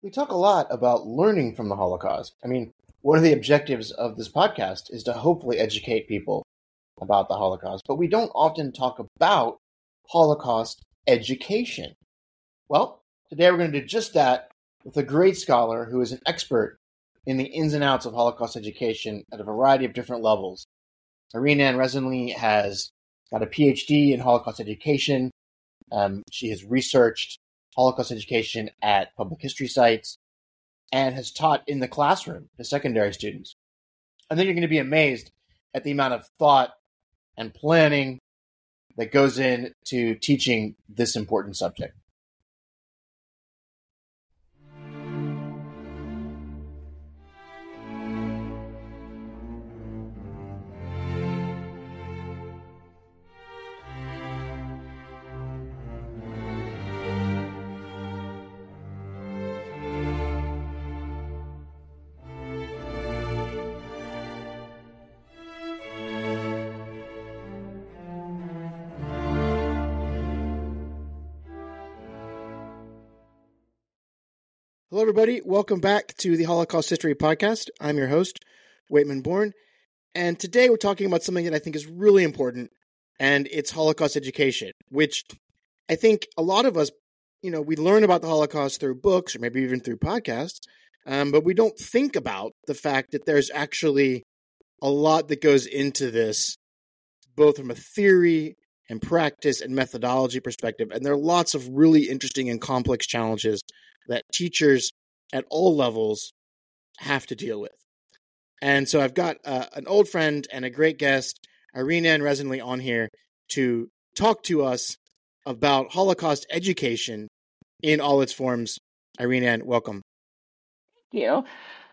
We talk a lot about learning from the Holocaust. One of the objectives of this podcast is to hopefully educate people about the Holocaust, but we don't often talk about Holocaust education. Well, today we're going to do just that with a great scholar who is an expert in the ins and outs of Holocaust education at a variety of different levels. Irina Resnly has got a PhD in Holocaust education. She has researched Holocaust education at public history sites and has taught in the classroom to secondary students. I think you're going to be amazed at the amount of thought and planning that goes into teaching this important subject. Hello, everybody. Welcome back to the Holocaust History Podcast. I'm your host, Waitman Bourne, and today we're talking about something that I think is really important, and it's Holocaust education, which I think a lot of us, we learn about the Holocaust through books or maybe even through podcasts, but we don't think about the fact that there's actually a lot that goes into this, both from a theory and practice and methodology perspective, and there are lots of really interesting and complex challenges that teachers at all levels have to deal with. And so I've got an old friend and a great guest, Irina Resnly, on here to talk to us about Holocaust education in all its forms. Irina, welcome. Thank you.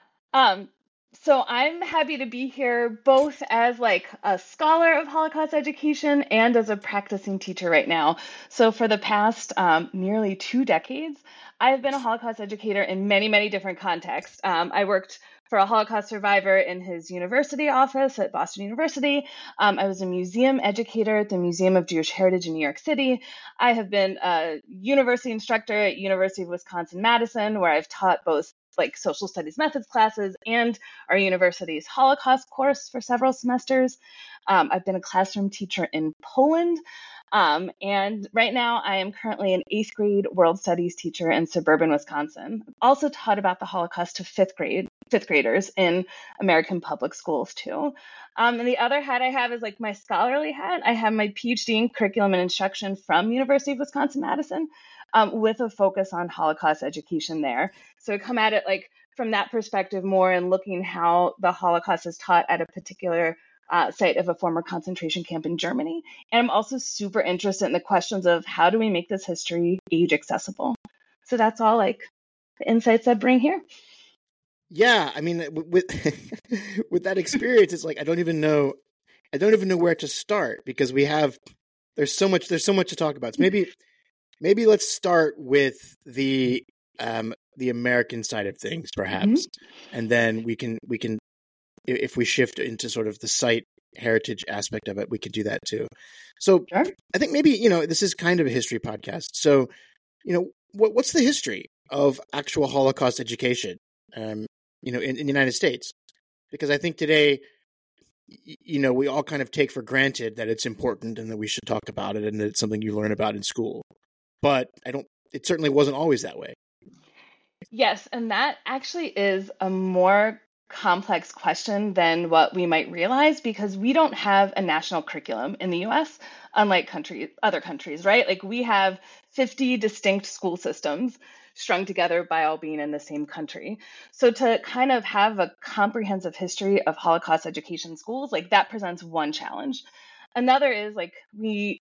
So I'm happy to be here both as a scholar of Holocaust education and as a practicing teacher right now. So for the past nearly 2 decades, I've been a Holocaust educator in many, many different contexts. I worked for a Holocaust survivor in his university office at Boston University. I was a museum educator at the Museum of Jewish Heritage in New York City. I have been a university instructor at University of Wisconsin-Madison, where I've taught both social studies methods classes and our university's Holocaust course for several semesters. I've been a classroom teacher in Poland. And right now I am currently an 8th grade world studies teacher in suburban Wisconsin. I've also taught about the Holocaust to fifth graders in American public schools too. And the other hat I have is my scholarly hat. I have my PhD in curriculum and instruction from University of Wisconsin-Madison. With a focus on Holocaust education there. So I come at it from that perspective more and looking how the Holocaust is taught at a particular site of a former concentration camp in Germany. And I'm also super interested in the questions of how do we make this history age accessible? So that's all the insights I bring here. Yeah, with with that experience, it's I don't even know where to start because there's so much to talk about. So maybe let's start with the American side of things, perhaps, and then we can if we shift into sort of the site heritage aspect of it, we could do that too. So sure. I think maybe this is kind of a history podcast. So what's the history of actual Holocaust education, in the United States? Because I think today, we all kind of take for granted that it's important and that we should talk about it and that it's something you learn about in school. But it certainly wasn't always that way. Yes, and that actually is a more complex question than what we might realize because we don't have a national curriculum in the US, unlike other countries, right? We have 50 distinct school systems strung together by all being in the same country. So to kind of have a comprehensive history of Holocaust education schools, that presents one challenge. Another is we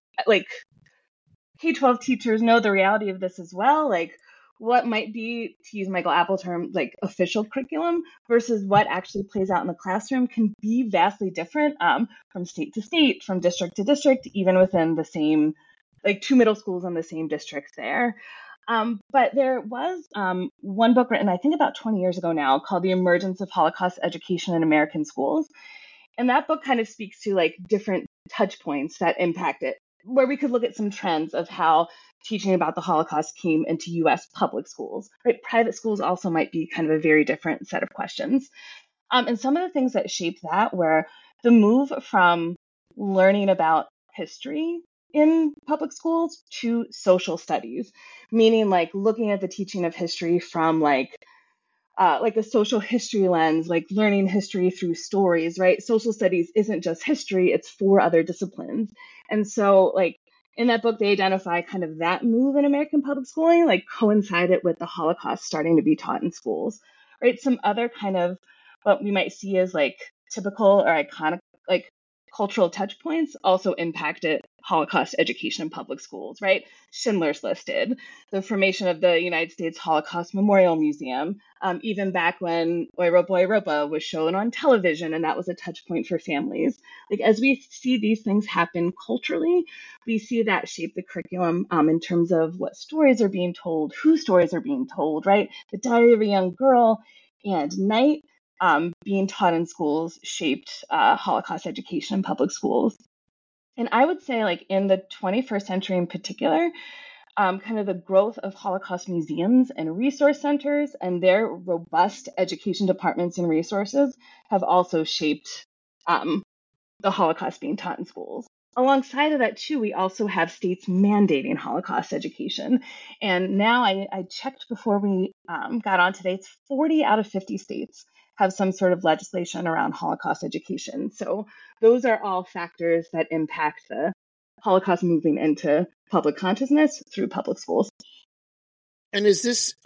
K-12 teachers know the reality of this as well, what might be, to use Michael Apple term, official curriculum versus what actually plays out in the classroom can be vastly different from state to state, from district to district, even within the same, 2 middle schools in the same district there. But there was one book written, I think about 20 years ago now, called The Emergence of Holocaust Education in American Schools. And that book kind of speaks to different touch points that impact it, where we could look at some trends of how teaching about the Holocaust came into US public schools, right? Private schools also might be kind of a very different set of questions. And some of the things that shaped that were the move from learning about history in public schools to social studies, meaning like looking at the teaching of history from like a social history lens, like learning history through stories, right? Social studies isn't just history, it's for other disciplines. And so, like, in that book, they identify kind of that move in American public schooling, like coincided with the Holocaust starting to be taught in schools, right? Some other kind of what we might see as like typical or iconic, like cultural touch points also impacted Holocaust education in public schools, right? Schindler's Listed, the formation of the United States Holocaust Memorial Museum, even back when Europa Europa was shown on television, and that was a touch point for families. Like as we see these things happen culturally, we see that shape the curriculum in terms of what stories are being told, who stories are being told, right? The Diary of a Young Girl and Night being taught in schools shaped Holocaust education in public schools. And I would say, like in the 21st century in particular, kind of the growth of Holocaust museums and resource centers and their robust education departments and resources have also shaped the Holocaust being taught in schools. Alongside of that, too, we also have states mandating Holocaust education. And now I checked before we got on today, it's 40 out of 50 states have some sort of legislation around Holocaust education. So those are all factors that impact the Holocaust moving into public consciousness through public schools. And is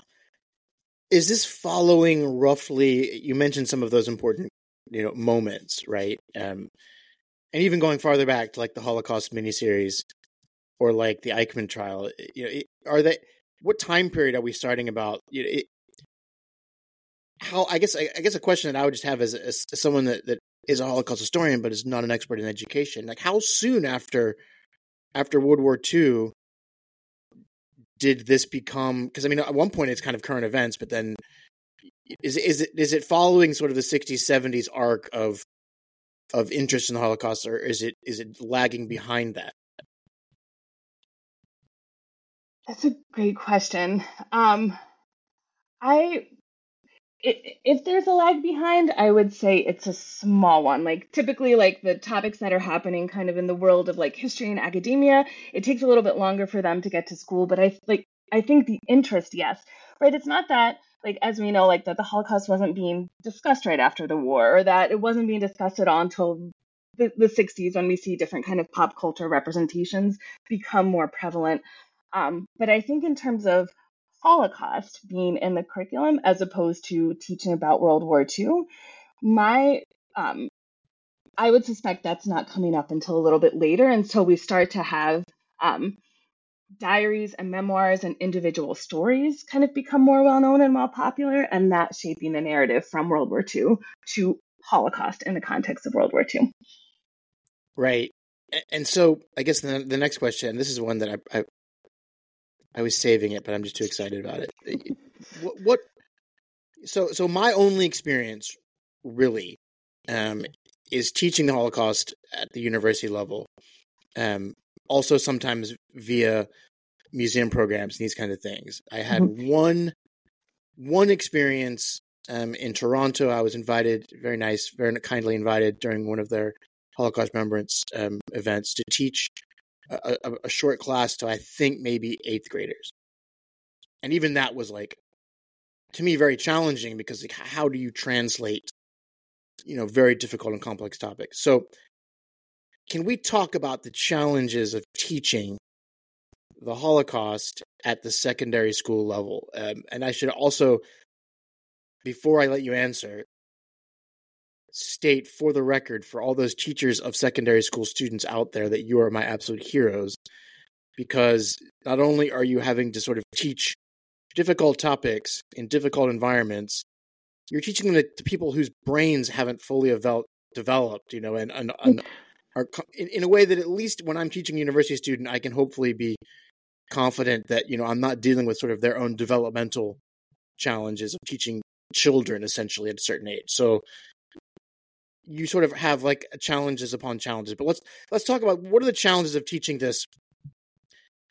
this following roughly? You mentioned some of those important, moments, right? And even going farther back to like the Holocaust miniseries or like the Eichmann trial. Are they? What time period are we starting about? How? I guess a question that I would just have as someone that is a Holocaust historian but is not an expert in education. Like, how soon after World War II did this become? Because I mean, at one point it's kind of current events, but then is it following sort of the 60s, 70s arc of interest in the Holocaust, or is it lagging behind that? That's a great question. If there's a lag behind, I would say it's a small one. Like typically, like the topics that are happening kind of in the world of like history and academia, it takes a little bit longer for them to get to school. But I think the interest, yes, right. It's not that like as we know, like that the Holocaust wasn't being discussed right after the war, or that it wasn't being discussed at all until the 60s when we see different kind of pop culture representations become more prevalent. But I think in terms of Holocaust being in the curriculum as opposed to teaching about World War II, my I would suspect that's not coming up until a little bit later, until we start to have diaries and memoirs and individual stories kind of become more well known and more popular, and that shaping the narrative from World War II to Holocaust in the context of World War II. Right. And so I guess the next question, this is one that I was saving it, but I'm just too excited about it. So my only experience really is teaching the Holocaust at the university level. Also sometimes via museum programs and these kind of things. I had one experience in Toronto. I was invited, very nice, very kindly invited during one of their Holocaust remembrance events to teach a short class to I think maybe 8th graders. And even that was like, to me, very challenging because like, how do you translate, very difficult and complex topics? So can we talk about the challenges of teaching the Holocaust at the secondary school level? And I should also, before I let you answer, state for the record for all those teachers of secondary school students out there that you are my absolute heroes, because not only are you having to sort of teach difficult topics in difficult environments, you're teaching them to people whose brains haven't fully developed, and are in a way that at least when I'm teaching a university student, I can hopefully be confident that, I'm not dealing with sort of their own developmental challenges of teaching children essentially at a certain age. So you sort of have like challenges upon challenges, but let's talk about what are the challenges of teaching this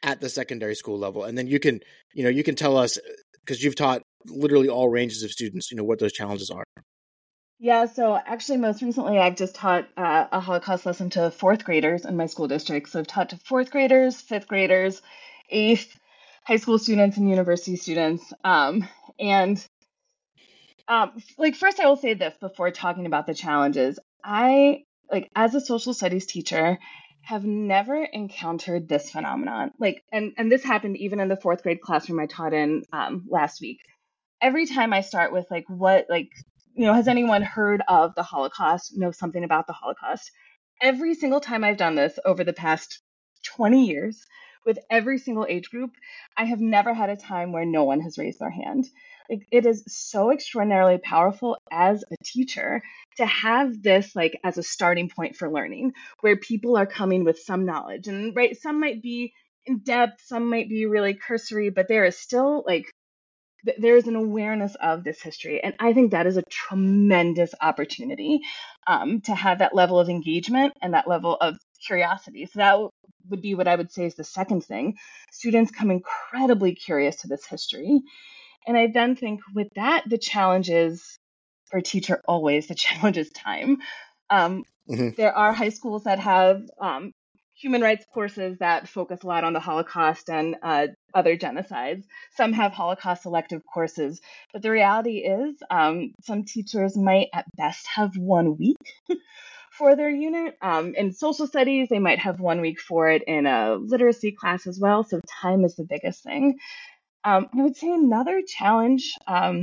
at the secondary school level? And then you can tell us, because you've taught literally all ranges of students, what those challenges are. Yeah, so actually, most recently, I've just taught a Holocaust lesson to fourth graders in my school district. So I've taught to fourth graders, fifth graders, eighth, high school students, and university students. And like, first, I will say this before talking about the challenges. I, like, as a social studies teacher, have never encountered this phenomenon. Like, and this happened even in the fourth grade classroom I taught in last week. Every time I start with has anyone heard of the Holocaust, know something about the Holocaust? Every single time I've done this over the past 20 years with every single age group, I have never had a time where no one has raised their hand. Like, it is so extraordinarily powerful as a teacher to have this like as a starting point for learning, where people are coming with some knowledge, and right, some might be in depth, some might be really cursory, but there is still like there is an awareness of this history. And I think that is a tremendous opportunity to have that level of engagement and that level of curiosity. So that would be what I would say is the second thing. Students come incredibly curious to this history. And I then think with that, the challenge is for a teacher always, the challenge is time. There are high schools that have human rights courses that focus a lot on the Holocaust and other genocides. Some have Holocaust elective courses, but the reality is some teachers might at best have 1 week for their unit. In social studies, they might have 1 week for it in a literacy class as well. So time is the biggest thing. I would say another challenge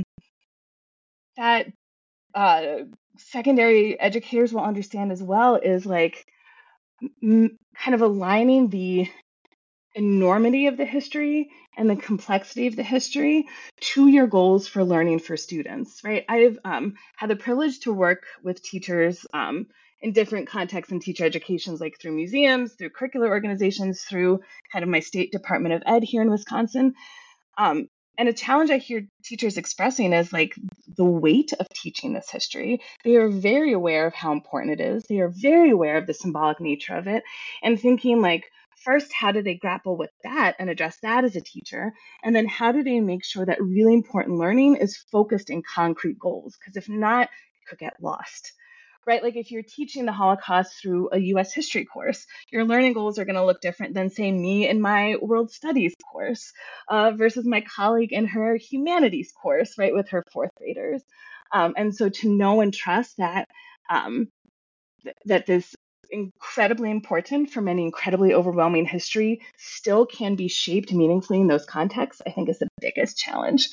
that secondary educators will understand as well is like kind of aligning the enormity of the history and the complexity of the history to your goals for learning for students, right? I've had the privilege to work with teachers in different contexts in teacher educations, like through museums, through curricular organizations, through kind of my state Department of Ed here in Wisconsin. And a challenge I hear teachers expressing is like the weight of teaching this history. They are very aware of how important it is. They are very aware of the symbolic nature of it, and thinking like, first, how do they grapple with that and address that as a teacher? And then how do they make sure that really important learning is focused in concrete goals? Because if not, it could get lost. Right? Like if you're teaching the Holocaust through a US history course, your learning goals are going to look different than, say, me in my world studies course versus my colleague in her humanities course, right, with her fourth graders. And so to know and trust that that this incredibly important for many incredibly overwhelming history still can be shaped meaningfully in those contexts, I think is the biggest challenge.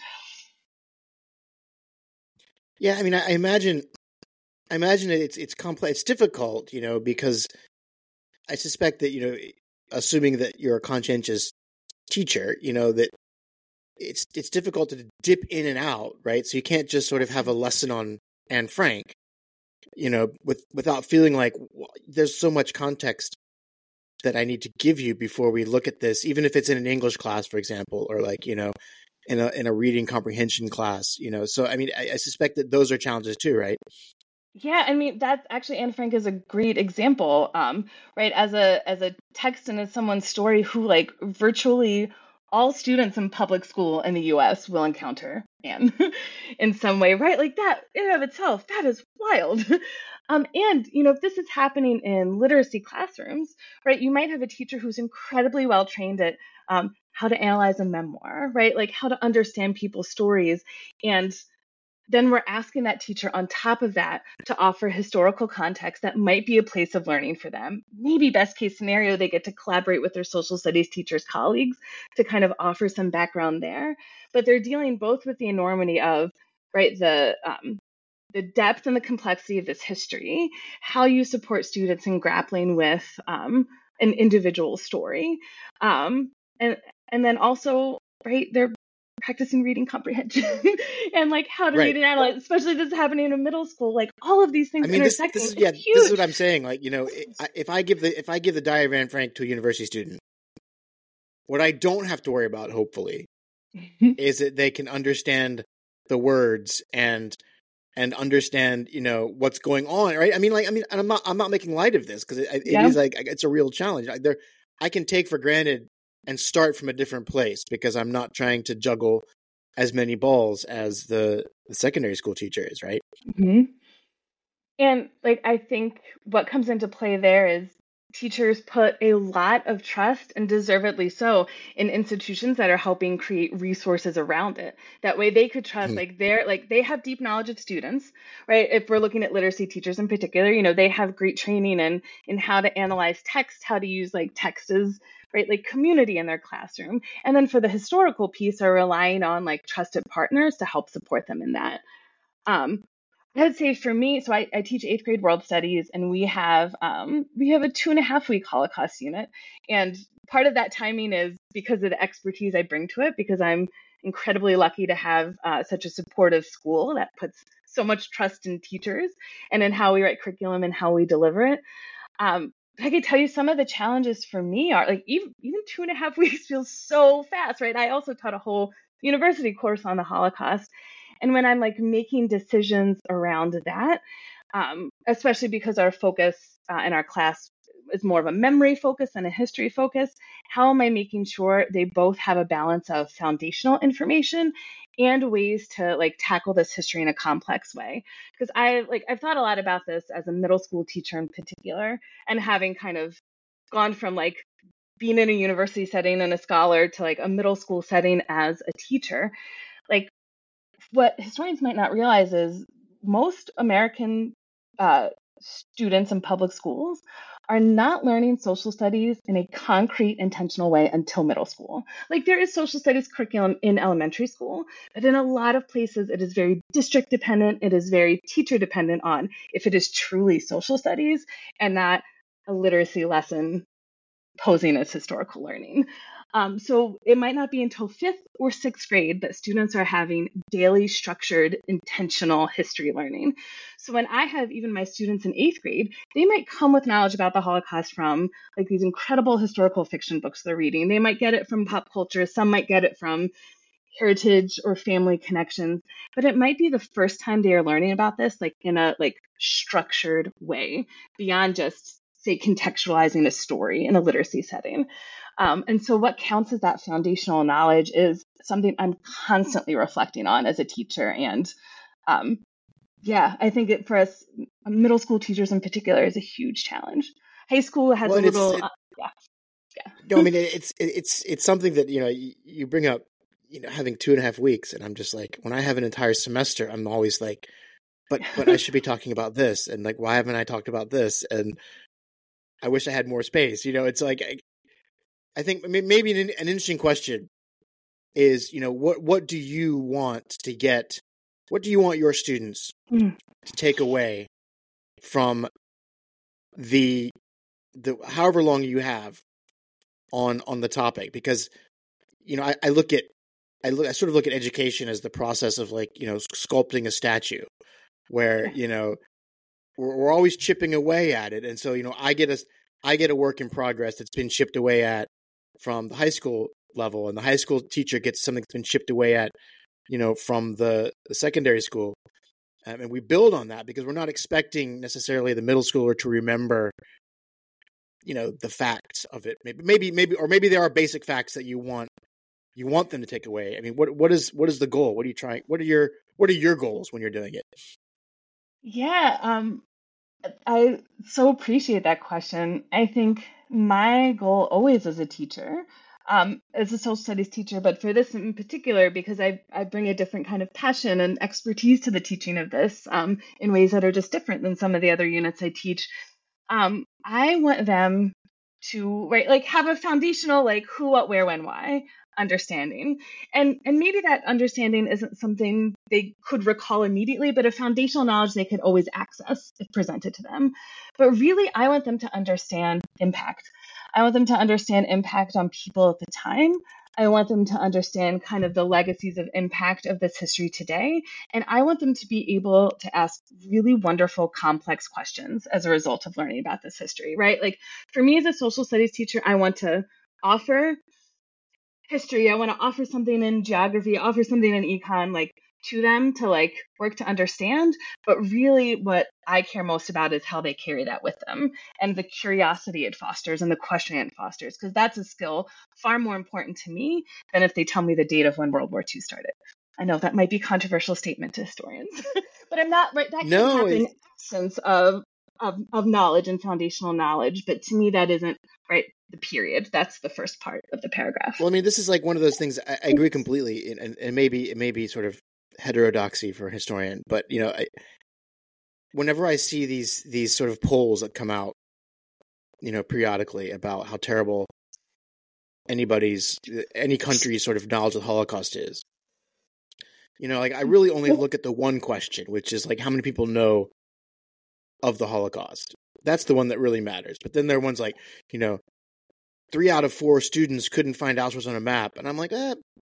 Yeah, I mean, I imagine it's complex. It's difficult, because I suspect that, assuming that you're a conscientious teacher, that it's difficult to dip in and out, right? So you can't just sort of have a lesson on Anne Frank, without feeling like there's so much context that I need to give you before we look at this, even if it's in an English class, for example, or like, in a reading comprehension class, So, I mean, I suspect that those are challenges too, right? Yeah, I mean that's actually Anne Frank is a great example, right? As a text and as someone's story who like virtually all students in public school in the U.S. will encounter Anne in some way, right? Like that in and of itself, that is wild. And if this is happening in literacy classrooms, right, you might have a teacher who's incredibly well trained at how to analyze a memoir, right? Like how to understand people's stories, and then we're asking that teacher on top of that to offer historical context that might be a place of learning for them. Maybe best case scenario, they get to collaborate with their social studies teachers colleagues to kind of offer some background there. But they're dealing both with the enormity of, right, the depth and the complexity of this history, how you support students in grappling with an individual story, and then also, right, they're practicing reading comprehension and like how to read and analyze, especially this is happening in a middle school, like all of these things intersecting. This is what I'm saying. Like, if I give the Diary of Anne Frank to a university student, what I don't have to worry about, hopefully, is that they can understand the words and understand, what's going on, right? And I'm not making light of this because it is like it's a real challenge. I can take for granted and start from a different place because I'm not trying to juggle as many balls as the secondary school teacher is, right? Hmm. And like I think what comes into play there is teachers put a lot of trust, and deservedly so, in institutions that are helping create resources around it. That way they could trust Mhm. like they have deep knowledge of students, right? If we're looking at literacy teachers in particular, they have great training in how to analyze text, how to use like text as right like community in their classroom. And then for the historical piece are relying on like trusted partners to help support them in that. Um, I would say for me, so I teach eighth grade world studies, and we have a 2.5 week Holocaust unit, and part of that timing is because of the expertise I bring to it, because I'm incredibly lucky to have such a supportive school that puts so much trust in teachers and in how we write curriculum and how we deliver it. I could tell you some of the challenges for me are like even 2.5 weeks feels so fast, right? I also taught a whole university course on the Holocaust. And when I'm like making decisions around that, especially because our focus in our class is more of a memory focus than a history focus, how am I making sure they both have a balance of foundational information and ways to like tackle this history in a complex way? Because I've thought a lot about this as a middle school teacher in particular, and having kind of gone from like being in a university setting and a scholar to like a middle school setting as a teacher. Like what historians might not realize is most American uh, students in public schools are not learning social studies in a concrete, intentional way until middle school. Like there is social studies curriculum in elementary school, but in a lot of places it is very district dependent, it is very teacher dependent on if it is truly social studies and not a literacy lesson posing as historical learning. So it might not be until fifth or sixth grade that students are having daily structured intentional history learning. So when I have even my students in eighth grade, they might come with knowledge about the Holocaust from like these incredible historical fiction books they're reading. They might get it from pop culture. Some might get it from heritage or family connections, but it might be the first time they are learning about this like in a like structured way beyond just say contextualizing a story in a literacy setting. And so what counts as that foundational knowledge is something I'm constantly reflecting on as a teacher. And um, yeah, I think it for us middle school teachers in particular is a huge challenge. High school has Well, a and little yeah, no, I yeah. mean it's something that you bring up, having 2.5 weeks, and I'm just like, when I have an entire semester, I'm always like, but I should be talking about this, and like, why haven't I talked about this? And I wish I had more space. It's like I think maybe an interesting question is, what do you want to get? What do you want your students Mm, to take away from the however long you have on the topic? Because I sort of look at education as the process of like, sculpting a statue where, yeah. we're always chipping away at it. And so, I get a work in progress that's been chipped away at from the high school level, and the high school teacher gets something that's been chipped away at, from the secondary school. And we build on that because we're not expecting necessarily the middle schooler to remember, the facts of it. Maybe there are basic facts that you want them to take away. I mean, what is the goal? What are you trying? What are your goals when you're doing it? Yeah, I so appreciate that question. I think my goal always as a teacher, as a social studies teacher, but for this in particular, because I bring a different kind of passion and expertise to the teaching of this in ways that are just different than some of the other units I teach. I want them to right like have a foundational like who, what, where, when, why understanding, and maybe that understanding isn't something they could recall immediately, but a foundational knowledge they could always access if presented to them. But really, I want them to understand impact. I want them to understand impact on people at the time. I want them to understand kind of the legacies of impact of this history today. And I want them to be able to ask really wonderful, complex questions as a result of learning about this history, right? Like for me as a social studies teacher, I want to offer history. I want to offer something in geography, offer something in econ, like to them to like work to understand, but really what I care most about is how they carry that with them and the curiosity it fosters and the questioning it fosters, because that's a skill far more important to me than if they tell me the date of when World War II started. I know that might be a controversial statement to historians, but I'm not right. That can No, happen in absence of knowledge and foundational knowledge, but to me that isn't right. The period. That's the first part of the paragraph. well, I mean, this is like one of those things. I agree completely, and maybe it may be sort of heterodoxy for a historian, but whenever I see these sort of polls that come out, periodically about how terrible any country's sort of knowledge of the Holocaust is, like I really only look at the one question, which is like how many people know of the Holocaust. That's the one that really matters. But then there are ones like, 3 out of 4 students couldn't find Auschwitz on a map, and I'm like, that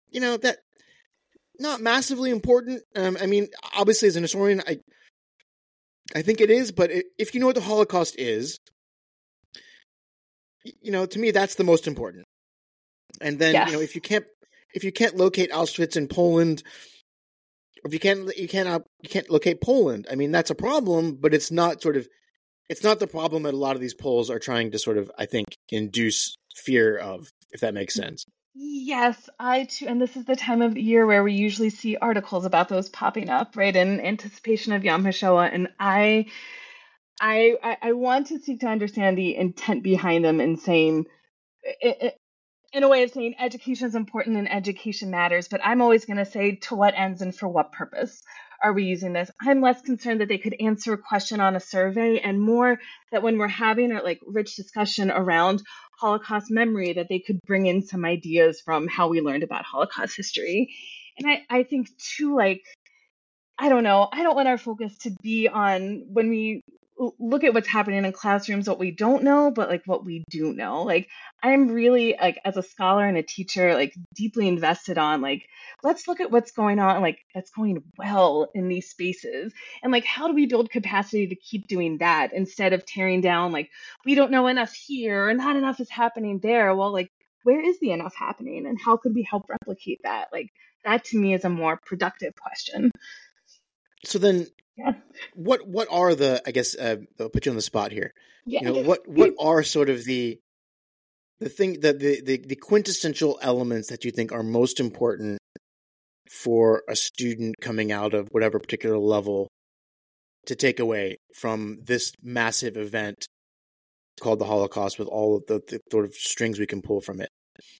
not massively important. I mean, obviously, as an historian, I think it is. But if you know what the Holocaust is, to me, that's the most important. And then, Yes. if you can't locate Auschwitz in Poland, or if you can't locate Poland, I mean, that's a problem. But it's not the problem that a lot of these polls are trying to sort of, I think, induce fear of, if that makes sense. Yes, I too, and this is the time of the year where we usually see articles about those popping up, right, in anticipation of Yom HaShoah, and I want to seek to understand the intent behind them in saying, in a way of saying education is important and education matters, but I'm always going to say to what ends and for what purpose are we using this? I'm less concerned that they could answer a question on a survey and more that when we're having a like rich discussion around Holocaust memory, that they could bring in some ideas from how we learned about Holocaust history. And I think too, like, I don't know, I don't want our focus to be on when we look at what's happening in classrooms, what we don't know, but like what we do know. Like I'm really like as a scholar and a teacher, like deeply invested on like, let's look at what's going on, like that's going well in these spaces. And like, how do we build capacity to keep doing that instead of tearing down, like, we don't know enough here or not enough is happening there. Well, like, where is the enough happening and how could we help replicate that? Like that to me is a more productive question. So then, Yeah. what are the? I guess I'll put you on the spot here. Yeah. What are sort of the thing that the quintessential elements that you think are most important for a student coming out of whatever particular level to take away from this massive event called the Holocaust, with all of the sort of strings we can pull from it?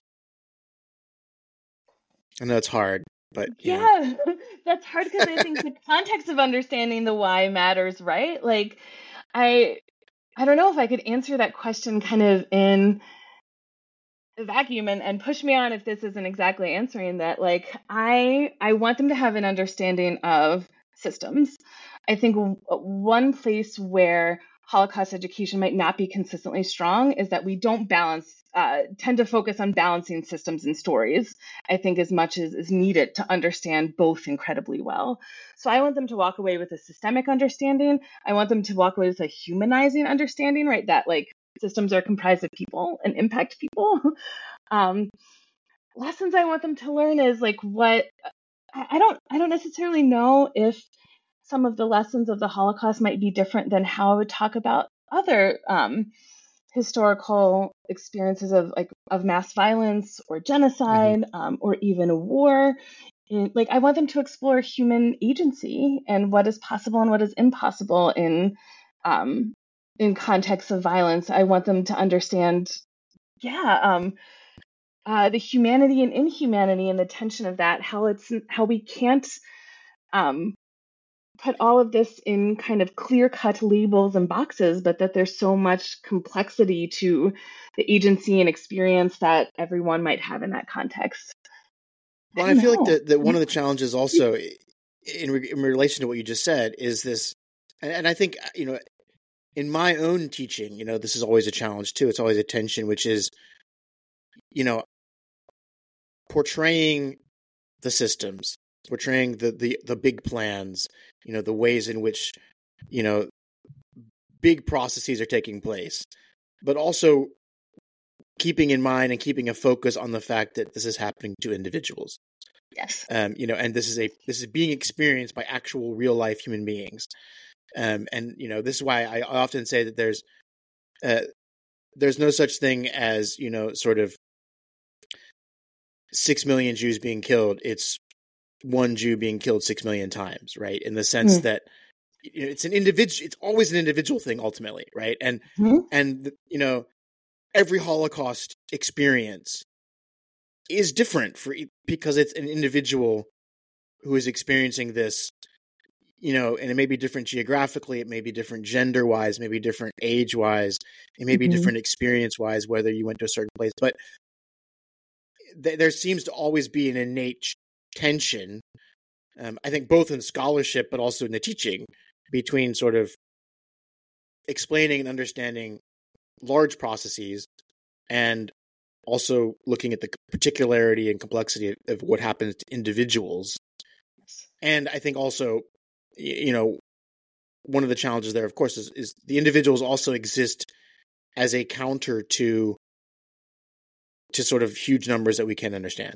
I know it's hard. But yeah, that's hard because I think the context of understanding the why matters, right? Like, I don't know if I could answer that question kind of in a vacuum and push me on if this isn't exactly answering that. Like, I want them to have an understanding of systems. I think one place where Holocaust education might not be consistently strong is that we don't tend to focus on balancing systems and stories, I think, as much as is needed to understand both incredibly well. So I want them to walk away with a systemic understanding. I want them to walk away with a humanizing understanding, right? That like systems are comprised of people and impact people. Lessons I want them to learn is like what I don't necessarily know if some of the lessons of the Holocaust might be different than how I would talk about other historical experiences of mass violence or genocide, or even a war. Like I want them to explore human agency and what is possible and what is impossible in contexts of violence. I want them to understand, the humanity and inhumanity and the tension of that. How we can't put all of this in kind of clear-cut labels and boxes, but that there's so much complexity to the agency and experience that everyone might have in that context. Well, I feel like that one of the challenges also in relation to what you just said is this, and I think, in my own teaching, this is always a challenge too. It's always a tension, which is, portraying the systems, portraying the big plans, the ways in which, big processes are taking place, but also keeping in mind and keeping a focus on the fact that this is happening to individuals. Yes. And this is being experienced by actual real life human beings. And this is why I often say that there's no such thing as sort of 6 million Jews being killed. It's one Jew being killed 6 million times, right? In the sense that it's an individual. It's always an individual thing ultimately, right? And every Holocaust experience is different because it's an individual who is experiencing this, and it may be different geographically, it may be different gender-wise, maybe different age-wise, it may be different experience-wise, whether you went to a certain place. But there seems to always be an innate tension, I think, both in scholarship but also in the teaching, between sort of explaining and understanding large processes and also looking at the particularity and complexity of what happens to individuals. And I think also, one of the challenges there, of course, is the individuals also exist as a counter to sort of huge numbers that we can't understand.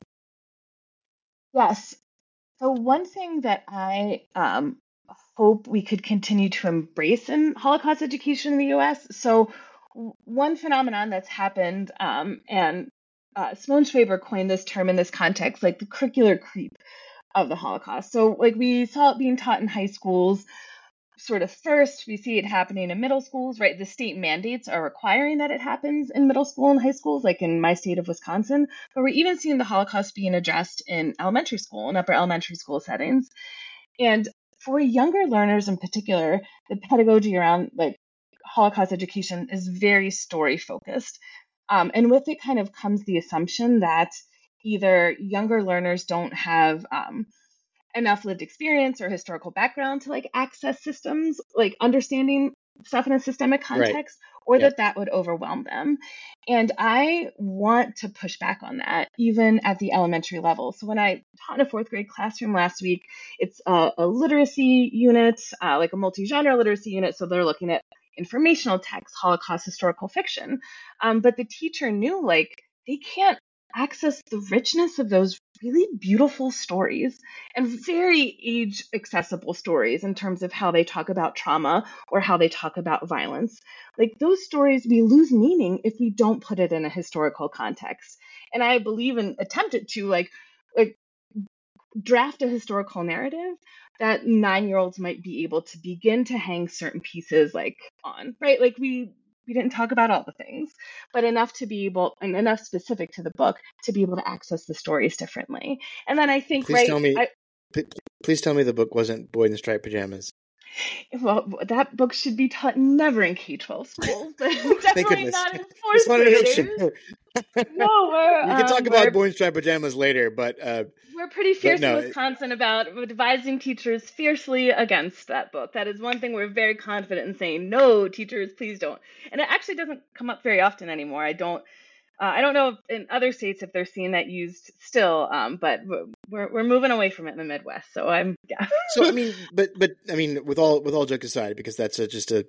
Yes. So one thing that I hope we could continue to embrace in Holocaust education in the U.S. So one phenomenon that's happened, and Simone Schwaber coined this term in this context, like the curricular creep of the Holocaust. So like we saw it being taught in high schools sort of first, we see it happening in middle schools, right? The state mandates are requiring that it happens in middle school and high schools, like in my state of Wisconsin. But we're even seeing the Holocaust being addressed in elementary school and upper elementary school settings. And for younger learners in particular, the pedagogy around like Holocaust education is very story focused. And with it kind of comes the assumption that either younger learners don't have enough lived experience or historical background to like access systems, like understanding stuff in a systemic context, or that would overwhelm them. And I want to push back on that, even at the elementary level. So when I taught in a fourth grade classroom last week, it's a literacy unit, like a multi-genre literacy unit. So they're looking at informational text, Holocaust historical fiction. But the teacher knew like they can't access the richness of those really beautiful stories and very age accessible stories in terms of how they talk about trauma or how they talk about violence. Like those stories, we lose meaning if we don't put it in a historical context. And I believe and attempted to like draft a historical narrative that 9-year-olds might be able to begin to hang certain pieces like on, right? Like we didn't talk about all the things, but enough to be able, and enough specific to the book to be able to access the stories differently. And then I think, please tell me the book wasn't Boy in Striped Pajamas. Well, that book should be taught never in K-12 schools, but definitely not in fourth graders. No, we can talk about Boy in Striped Pajamas later, but we're pretty fierce in Wisconsin about advising teachers fiercely against that book. That is one thing we're very confident in saying, no, teachers, please don't. And it actually doesn't come up very often anymore. I don't know in other states if they're seeing that used still, but we're moving away from it in the Midwest. So So I mean, but I mean, with all jokes aside, because that's just a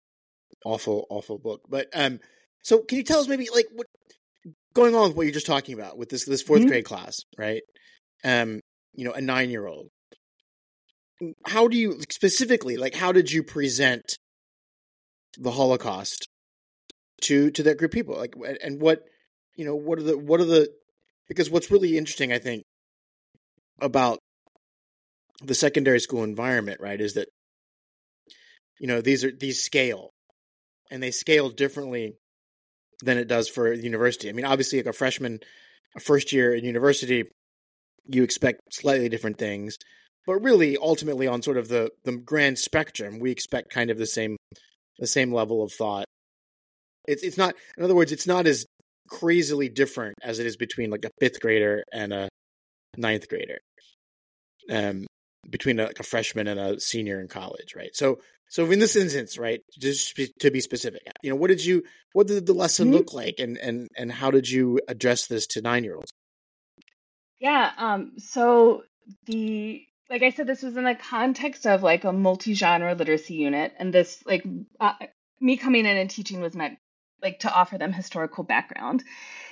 awful book. But so can you tell us maybe like what going on with what you're just talking about with this fourth grade class, right? A 9-year-old. How do you specifically how did you present the Holocaust to that group of people? Like, and what are the because what's really interesting, I think, about the secondary school environment, right, is that these scale, and they scale differently than it does for university. I mean, obviously, like a freshman, a first year in university, you expect slightly different things, but really, ultimately, on sort of the grand spectrum, we expect kind of the same level of thought. It's not, in other words, it's not as crazily different as it is between like a fifth grader and a ninth grader, between a freshman and a senior in college, right? So in this instance, right, just to be specific, what did the lesson look like, and how did you address this to 9-year-olds? Yeah. So like I said, this was in the context of like a multi-genre literacy unit, and this me coming in and teaching was meant like to offer them historical background.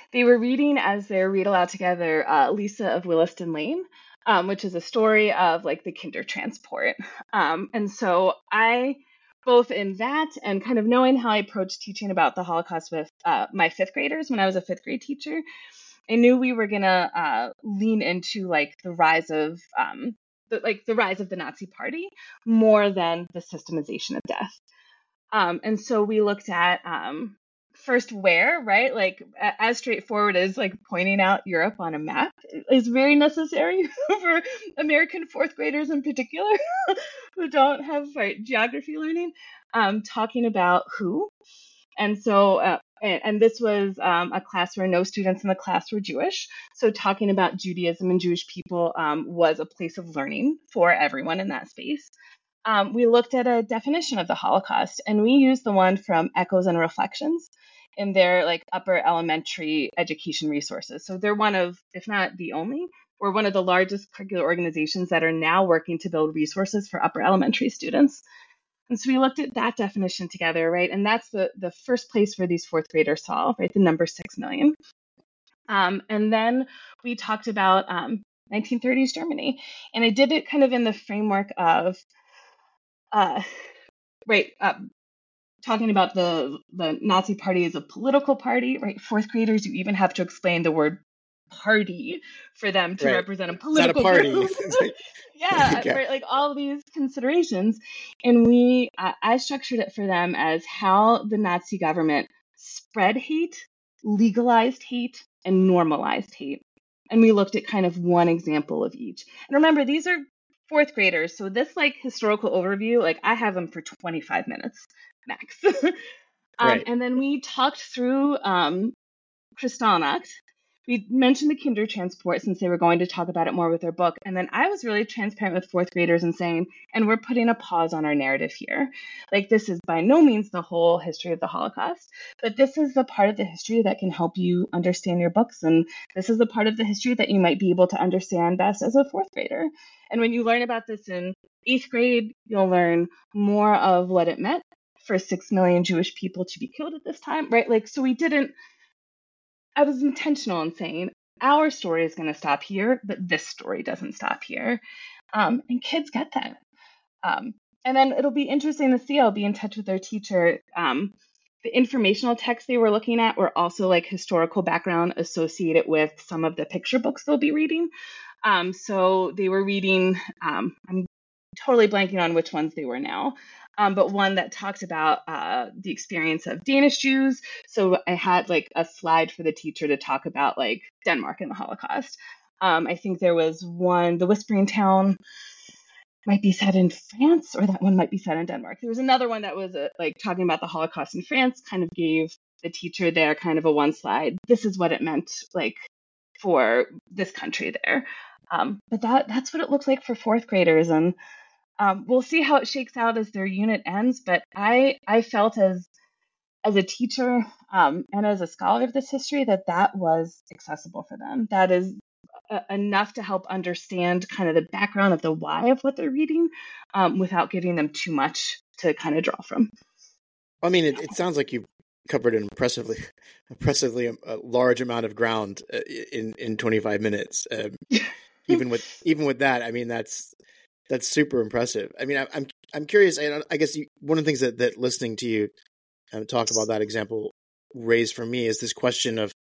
they were reading as their read aloud together Lisa of Williston Lane, which is a story of like the Kindertransport. And so I, both in that and kind of knowing how I approached teaching about the Holocaust with my fifth graders when I was a fifth grade teacher, I knew we were gonna lean into like the rise of the rise of the Nazi Party more than the systemization of death. And so we looked at first where, right? Like as straightforward as like pointing out Europe on a map is very necessary for American fourth graders in particular who don't have geography learning. Talking about who. And so, and this was a class where no students in the class were Jewish. So talking about Judaism and Jewish people was a place of learning for everyone in that space. We looked at a definition of the Holocaust, and we used the one from Echoes and Reflections in their like upper elementary education resources. So they're one of, if not the only, or one of the largest curricular organizations that are now working to build resources for upper elementary students. And so we looked at that definition together, right? And that's the first place where these fourth graders saw, right, the number 6 million. And then we talked about 1930s Germany. And I did it kind of in the framework of, talking about the Nazi Party as a political party, right? Fourth graders, you even have to explain the word party for them to represent a political group. Yeah, okay. Right, like all these considerations. And we, I structured it for them as how the Nazi government spread hate, legalized hate, and normalized hate. And we looked at kind of one example of each. And remember, these are fourth graders. So this like historical overview, like I have them for 25 minutes max. And then we talked through Kristallnacht. We mentioned the Kindertransport since they were going to talk about it more with their book. And then I was really transparent with fourth graders and saying, and we're putting a pause on our narrative here. Like this is by no means the whole history of the Holocaust, but this is the part of the history that can help you understand your books. And this is the part of the history that you might be able to understand best as a fourth grader. And when you learn about this in eighth grade, you'll learn more of what it meant for 6 million Jewish people to be killed at this time, right? Like, so I was intentional in saying our story is going to stop here, but this story doesn't stop here. And kids get that. And then it'll be interesting to see. I'll be in touch with their teacher. The informational texts they were looking at were also like historical background associated with some of the picture books they'll be reading. So they were reading, I'm totally blanking on which ones they were now. But one that talked about the experience of Danish Jews. So I had like a slide for the teacher to talk about like Denmark and the Holocaust. I think there was one, The Whispering Town might be set in France, or that one might be set in Denmark. There was another one that was like talking about the Holocaust in France, kind of gave the teacher there kind of a one slide. This is what it meant like for this country there. But that's what it looks like for fourth graders. And we'll see how it shakes out as their unit ends, but I felt as a teacher and as a scholar of this history that was accessible for them. That is enough to help understand kind of the background of the why of what they're reading without giving them too much to kind of draw from. I mean, it sounds like you've covered an impressively a large amount of ground in 25 minutes. Even with that, I mean, that's super impressive. I mean, I'm curious. I guess one of the things that listening to you talk about that example raised for me is this question of,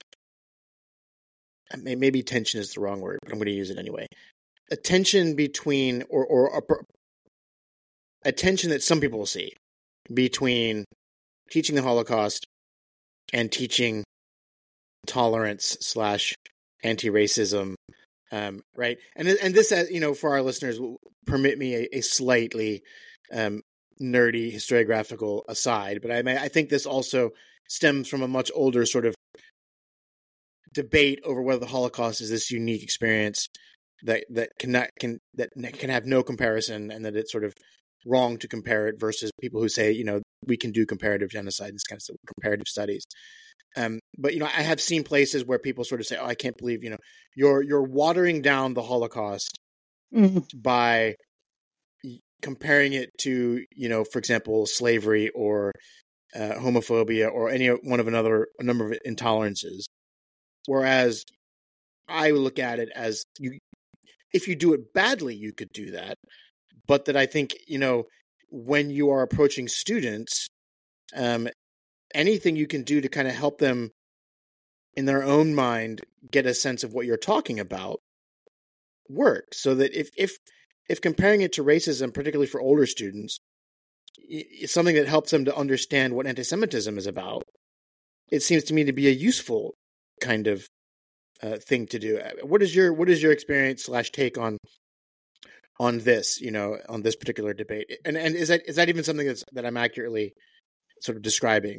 maybe tension is the wrong word, but I'm going to use it anyway. A tension between, or a tension that some people see between teaching the Holocaust and teaching tolerance / anti-racism. Right. And this, for our listeners, will permit me a slightly nerdy historiographical aside, but I think this also stems from a much older sort of debate over whether the Holocaust is this unique experience that can have no comparison, and that it's sort of wrong to compare it, versus people who say, we can do comparative genocide and this kind of stuff, comparative studies. But I have seen places where people sort of say, "Oh, I can't believe you're watering down the Holocaust by comparing it to for example, slavery or homophobia or any one of a number of intolerances." Whereas I look at it as if you do it badly, you could do that. But that I think, when you are approaching students, anything you can do to kind of help them in their own mind get a sense of what you're talking about works. So that if comparing it to racism, particularly for older students, is something that helps them to understand what anti-Semitism is about, it seems to me to be a useful kind of thing to do. What is your experience / take on this, on this particular debate? And is that even something that I'm accurately sort of describing?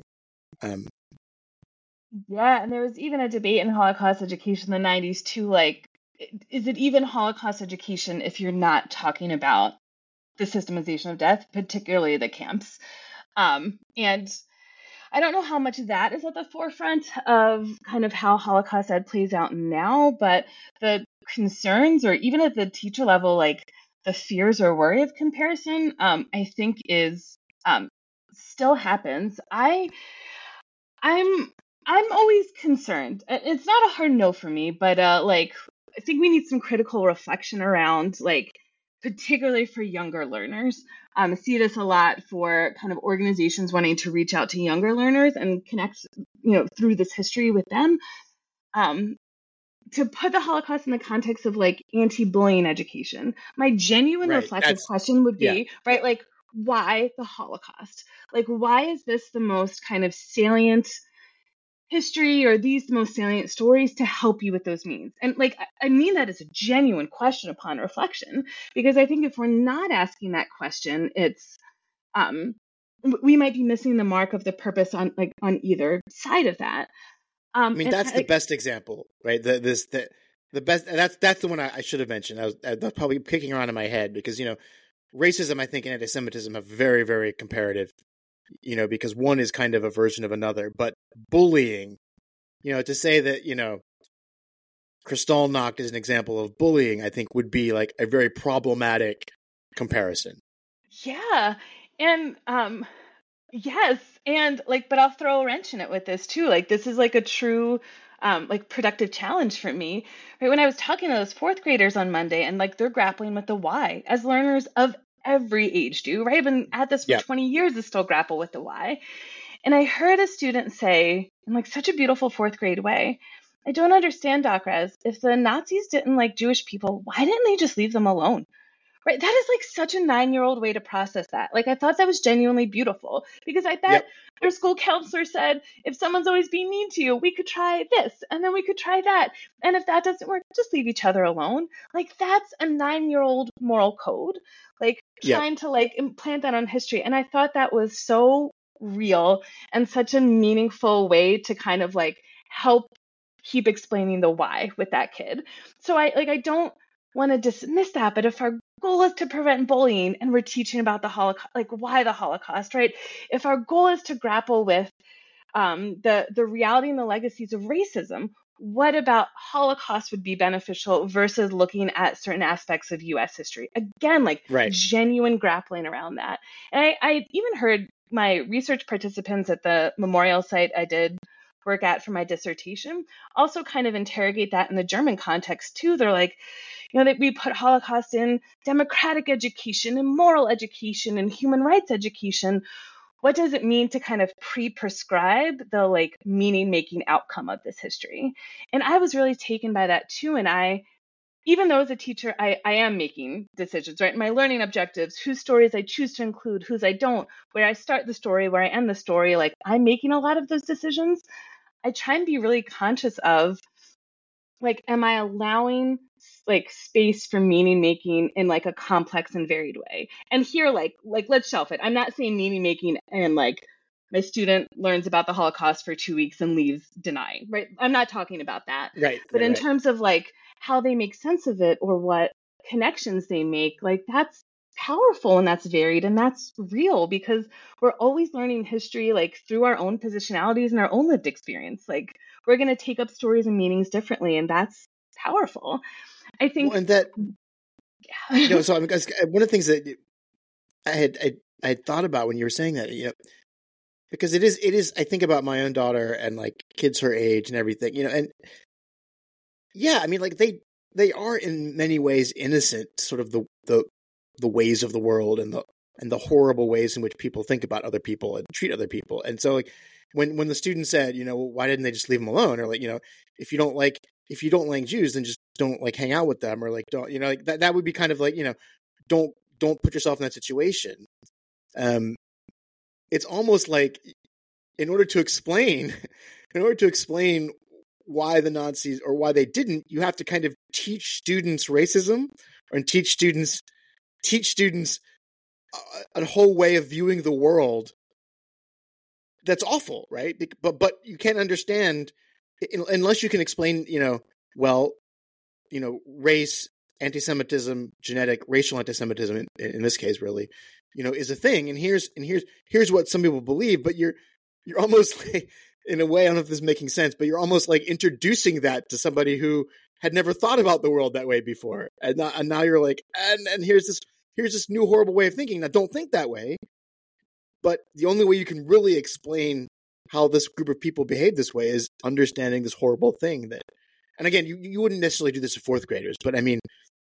Yeah, and there was even a debate in Holocaust education in the 90s too, like, is it even Holocaust education if you're not talking about the systemization of death, particularly the camps? And I don't know how much that is at the forefront of kind of how Holocaust ed plays out now, but the concerns, or even at the teacher level, like the fears or worry of comparison, I think is still happens. I'm always concerned. It's not a hard no for me, but like I think we need some critical reflection around, like, particularly for younger learners. I see this a lot for kind of organizations wanting to reach out to younger learners and connect, through this history with them. To put the Holocaust in the context of like anti-bullying education, my genuine Right. reflective question would Yeah. be, right, like, why the Holocaust? Like, why is this the most kind of salient history, or these the most salient stories to help you with those means? And like, I mean that as a genuine question upon reflection, because I think if we're not asking that question, it's we might be missing the mark of the purpose on either side of that. I mean, And that's the best example, right? The best. And that's the one I should have mentioned. I was probably kicking around in my head because racism, I think, and anti-Semitism have very, very comparative. Because one is kind of a version of another. But bullying, to say that Kristallnacht is an example of bullying, I think would be like a very problematic comparison. Yeah, and yes, and like, but I'll throw a wrench in it with this too. Like, this is like a true like productive challenge for me. Right, when I was talking to those fourth graders on Monday, and like they're grappling with the why, as learners of every age do, right? I've been at this for 20 years and still grapple with the why. And I heard a student say, in like such a beautiful fourth grade way, I don't understand, Doc Rez. If the Nazis didn't like Jewish people, why didn't they just leave them alone? Right? That is like such a 9-year-old way to process that. Like, I thought that was genuinely beautiful, because I bet their school counselor said, if someone's always being mean to you, we could try this and then we could try that. And if that doesn't work, just leave each other alone. Like, that's a 9-year-old moral code, like trying to like implant that on history. And I thought that was so real and such a meaningful way to kind of like help keep explaining the why with that kid. So I don't want to dismiss that, but if our goal is to prevent bullying and we're teaching about the Holocaust, like why the Holocaust, right? If our goal is to grapple with the reality and the legacies of racism, what about Holocaust would be beneficial versus looking at certain aspects of U.S. history? Again, like genuine grappling around that. And I even heard my research participants at the memorial site I did work at for my dissertation also kind of interrogate that in the German context too. They're like, that we put Holocaust in democratic education and moral education and human rights education. What does it mean to kind of pre-prescribe the like meaning-making outcome of this history? And I was really taken by that too. And even though as a teacher, I am making decisions, right? My learning objectives, whose stories I choose to include, whose I don't, where I start the story, where I end the story, like I'm making a lot of those decisions. I try and be really conscious of, like, am I allowing like space for meaning making in like a complex and varied way? And here, like let's shelf it. I'm not saying meaning making and like my student learns about the Holocaust for 2 weeks and leaves denying, right? I'm not talking about that. But in terms of like how they make sense of it or what connections they make, like that's powerful and that's varied and that's real, because we're always learning history like through our own positionalities and our own lived experience. Like, we're going to take up stories and meanings differently, and that's powerful. I think. Well, and that, so one of the things that I had thought about when you were saying that, because it is, I think about my own daughter and like kids her age and everything, and yeah, I mean, like they are in many ways innocent, sort of the ways of the world and the horrible ways in which people think about other people and treat other people. And so, like, when the student said, why didn't they just leave them alone? Or, like, if you don't like Jews, then just don't, like, hang out with them, or, like, don't, like, that would be kind of like, don't put yourself in that situation. It's almost like, in order to explain why the Nazis, or why they didn't, you have to kind of teach students racism, and teach students a whole way of viewing the world that's awful, right? But you can't understand unless you can explain, race, anti-Semitism, genetic racial anti-Semitism in this case, really, is a thing. And here's what some people believe, but you're almost like, in a way, I don't know if this is making sense, but you're almost like introducing that to somebody who had never thought about the world that way before. And now you're like, and here's this new horrible way of thinking. Now, don't think that way. But the only way you can really explain how this group of people behave this way is understanding this horrible thing that, and again, you wouldn't necessarily do this to fourth graders, but I mean,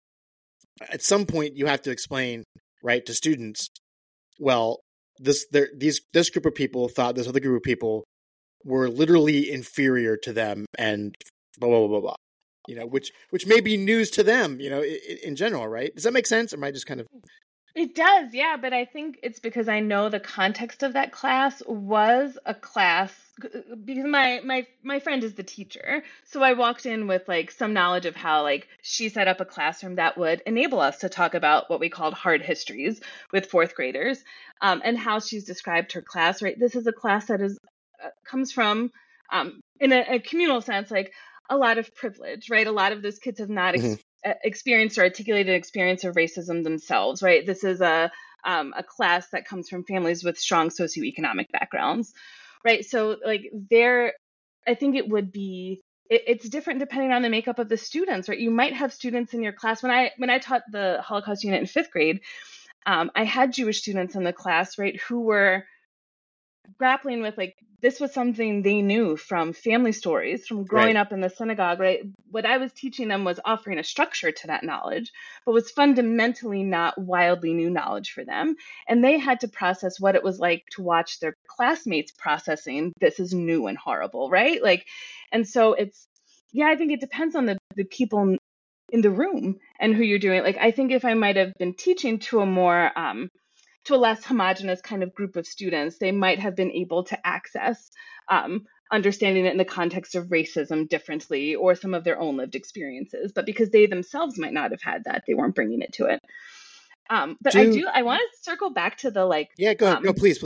at some point you have to explain, right, to students, well, this group of people thought this other group of people were literally inferior to them, and blah, blah, blah, blah, blah. Which may be news to them, in general, right? Does that make sense? Or am I just kind of... It does, yeah, but I think it's because I know the context of that class was a class, because my friend is the teacher. So I walked in with, like, some knowledge of how, like, she set up a classroom that would enable us to talk about what we called hard histories with fourth graders, and how she's described her class, right? This is a class that comes from, in a communal sense, like, a lot of privilege, right? A lot of those kids have not experienced or articulated an experience of racism themselves, right? This is a class that comes from families with strong socioeconomic backgrounds, right? So, like, I think it would be, it's different depending on the makeup of the students, right? You might have students in your class. When I taught the Holocaust unit in fifth grade, I had Jewish students in the class, right, who were grappling with, like, this was something they knew from family stories, from growing up in the synagogue, right? What I was teaching them was offering a structure to that knowledge, but was fundamentally not wildly new knowledge for them. And they had to process what it was like to watch their classmates processing, this is new and horrible, right? Like, and so I think it depends on the people in the room and who you're doing. Like, I think if I might have been teaching to a less homogenous kind of group of students, they might have been able to access understanding it in the context of racism differently, or some of their own lived experiences. But because they themselves might not have had that, they weren't bringing it to it. But I want to circle back to the, like... Yeah, go ahead. No, please.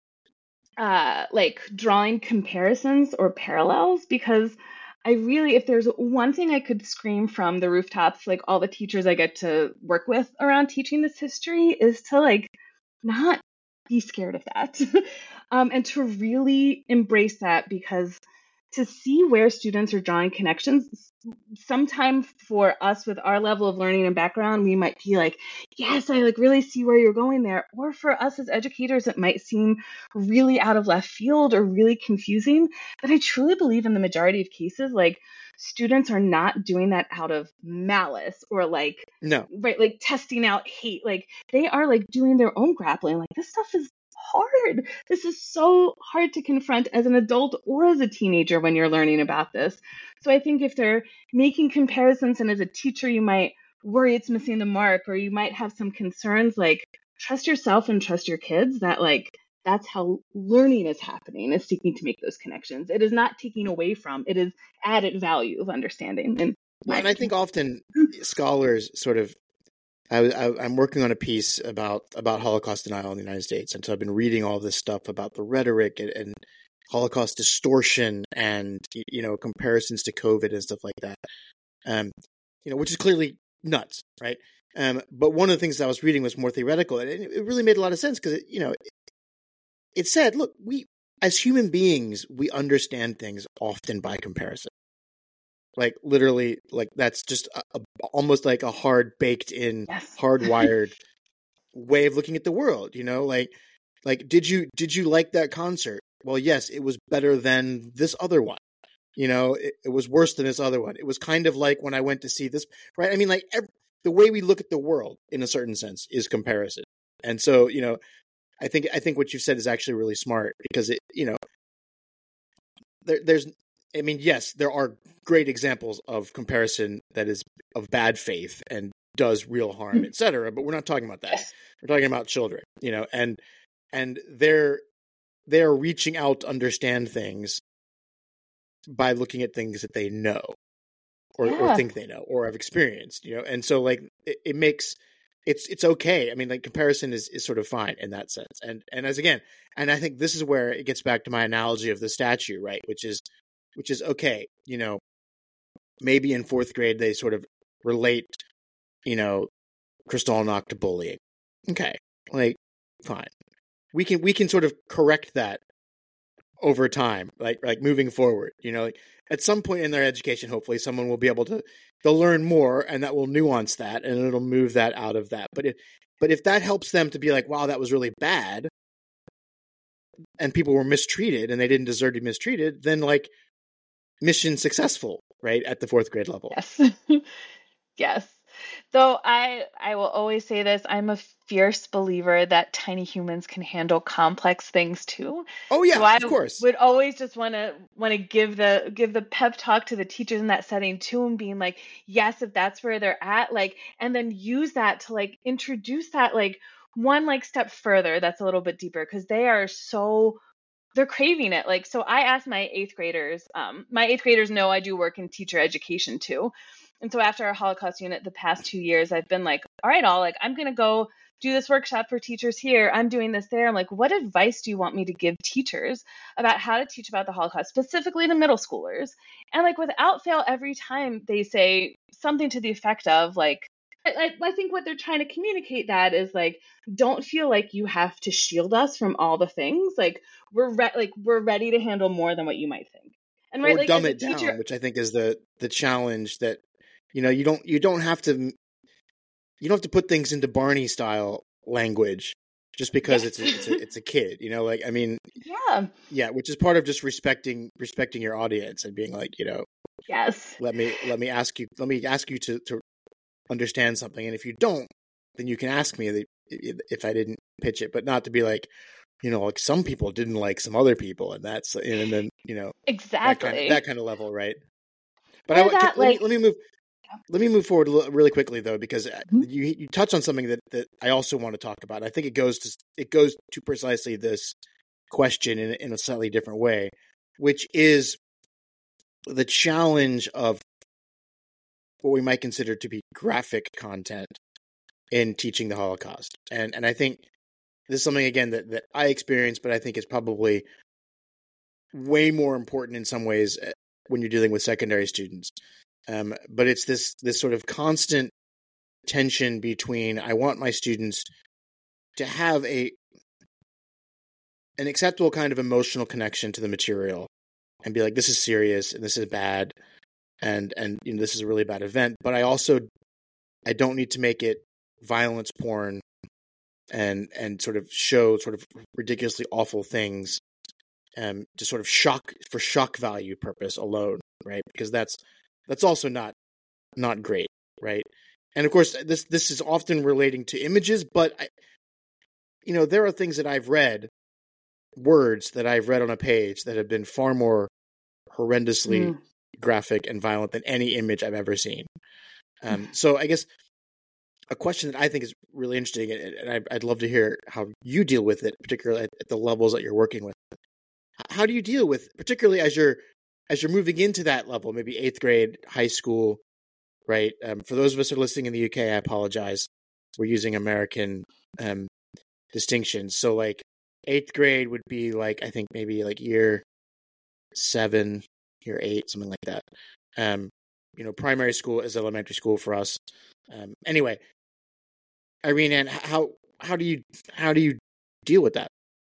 Like, drawing comparisons or parallels, because I really, if there's one thing I could scream from the rooftops, like all the teachers I get to work with around teaching this history, is to, like, not be scared of that, and to really embrace that, because to see where students are drawing connections, sometimes for us with our level of learning and background, we might be like, yes, I, like, really see where you're going there. Or for us as educators, it might seem really out of left field or really confusing. But I truly believe in the majority of cases, like, students are not doing that out of malice or, like, no, right, like, testing out hate. Like, they are, like, doing their own grappling. Like, this stuff is hard. This is so hard to confront as an adult or as a teenager when you're learning about this. So I think if they're making comparisons, and as a teacher you might worry it's missing the mark, or you might have some concerns, like, trust yourself and trust your kids that, like, that's how learning is happening, is seeking to make those connections. It is not taking away from, it is added value of understanding. And I think often scholars sort of, I'm working on a piece about Holocaust denial in the United States, and so I've been reading all this stuff about the rhetoric and Holocaust distortion, and comparisons to COVID and stuff like that, which is clearly nuts, right? But one of the things that I was reading was more theoretical, and it really made a lot of sense, because it said, look, we as human beings, we understand things often by comparison. Like, literally, like, that's just almost like a hard baked in, hardwired way of looking at the world. Like did you like that concert? Well, yes, it was better than this other one. it was worse than this other one. It was kind of like when I went to see this, right? I mean, like the way we look at the world in a certain sense is comparison. And so, I think what you've said is actually really smart because there's, I mean, yes, there are great examples of comparison that is of bad faith and does real harm, et cetera, but we're not talking about that. Yes. We're talking about children, and they're reaching out to understand things by looking at things that they know or think they know or have experienced, and so like it makes it's okay. I mean, like comparison is sort of fine in that sense. And I think this is where it gets back to my analogy of the statue, right? Which is okay, maybe in fourth grade they sort of relate, Kristallnacht to bullying. Okay. Like fine. We can sort of correct that over time, like moving forward, like at some point in their education, hopefully someone will be able to, they'll learn more and that will nuance that and it'll move that out of that. But if that helps them to be like, wow, that was really bad and people were mistreated and they didn't deserve to be mistreated, then like mission successful, right? At the fourth grade level. Yes. Yes. Though I will always say this, I'm a fierce believer that tiny humans can handle complex things too. Oh yeah, so I of course. would always just want to give the pep talk to the teachers in that setting too, and being like, yes, if that's where they're at, like, and then use that to like introduce that like one like step further that's a little bit deeper because they're craving it. Like, so I asked my eighth graders know I do work in teacher education too. And so after our Holocaust unit, the past 2 years, I've been like, all right, I'm going to go do this workshop for teachers here. I'm doing this there. I'm like, what advice do you want me to give teachers about how to teach about the Holocaust, specifically to middle schoolers? And like without fail, every time they say something to the effect of like, I think what they're trying to communicate that is like, don't feel like you have to shield us from all the things. Like we're ready to handle more than what you might think. And right, or like dumb as a it teacher, down, which I think is the challenge that you don't have to put things into Barney style language just because it's a kid, like I mean which is part of just respecting your audience and being like, yes, let me ask you to understand something, and if you don't, then you can ask me if I didn't pitch it, but not to be like, like some people didn't like some other people, and that's and then exactly that kind of level, right? But let me move forward really quickly though, because you touch on something that I also want to talk about. I think it goes to precisely this question in a slightly different way, which is the challenge of what we might consider to be graphic content in teaching the Holocaust. And I think this is something, again, that I experienced, but I think is probably way more important in some ways when you're dealing with secondary students. But it's this sort of constant tension between, I want my students to have an acceptable kind of emotional connection to the material and be like, this is serious and this is bad and this is a really bad event. But I don't need to make it violence porn and sort of show sort of ridiculously awful things to sort of shock value purpose alone, right? Because that's also not great, right? And of course, this is often relating to images, but there are things that I've read, words that I've read on a page that have been far more horrendously graphic and violent than any image I've ever seen. So I guess a question that I think is really interesting, and I'd love to hear how you deal with it, particularly at the levels that you're working with. How do you deal with, particularly as you're moving into that level, maybe eighth grade, high school, right? For those of us who are listening in the UK, I apologize. We're using American distinctions. So like eighth grade would be like, I think maybe like year 7, year 8, something like that. Primary school is elementary school for us. Anyway, Irene Ann, how do you deal with that?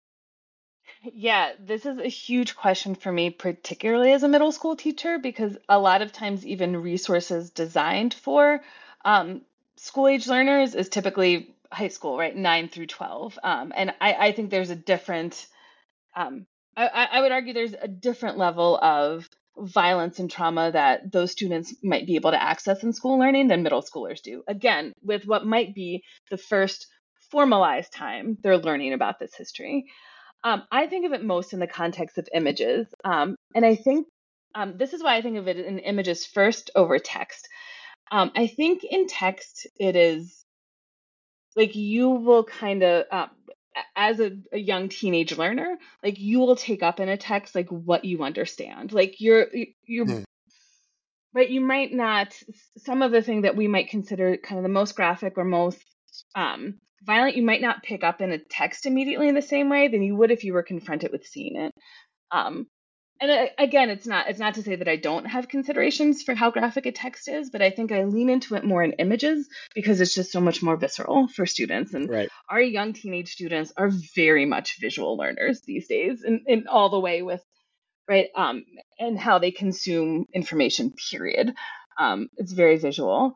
Yeah, this is a huge question for me, particularly as a middle school teacher, because a lot of times even resources designed for school age learners is typically high school, right? 9 through 12. And I think there's a different, I would argue there's a different level of violence and trauma that those students might be able to access in school learning than middle schoolers do. Again, with what might be the first formalized time they're learning about this history. I think of it most in the context of images. And I think this is why I think of it in images first over text. I think in text, it is like you will kind of, as a young teenage learner, like you will take up in a text like what you understand. Like you're Hmm. right. You might not, some of the thing that we might consider kind of the most graphic or most violent, you might not pick up in a text immediately in the same way than you would if you were confronted with seeing it. Um, and again, it's not to say that I don't have considerations for how graphic a text is, but I think I lean into it more in images because it's just so much more visceral for students. And Right. our young teenage students are very much visual learners these days, in all the way with right and how they consume information. Period. It's very visual.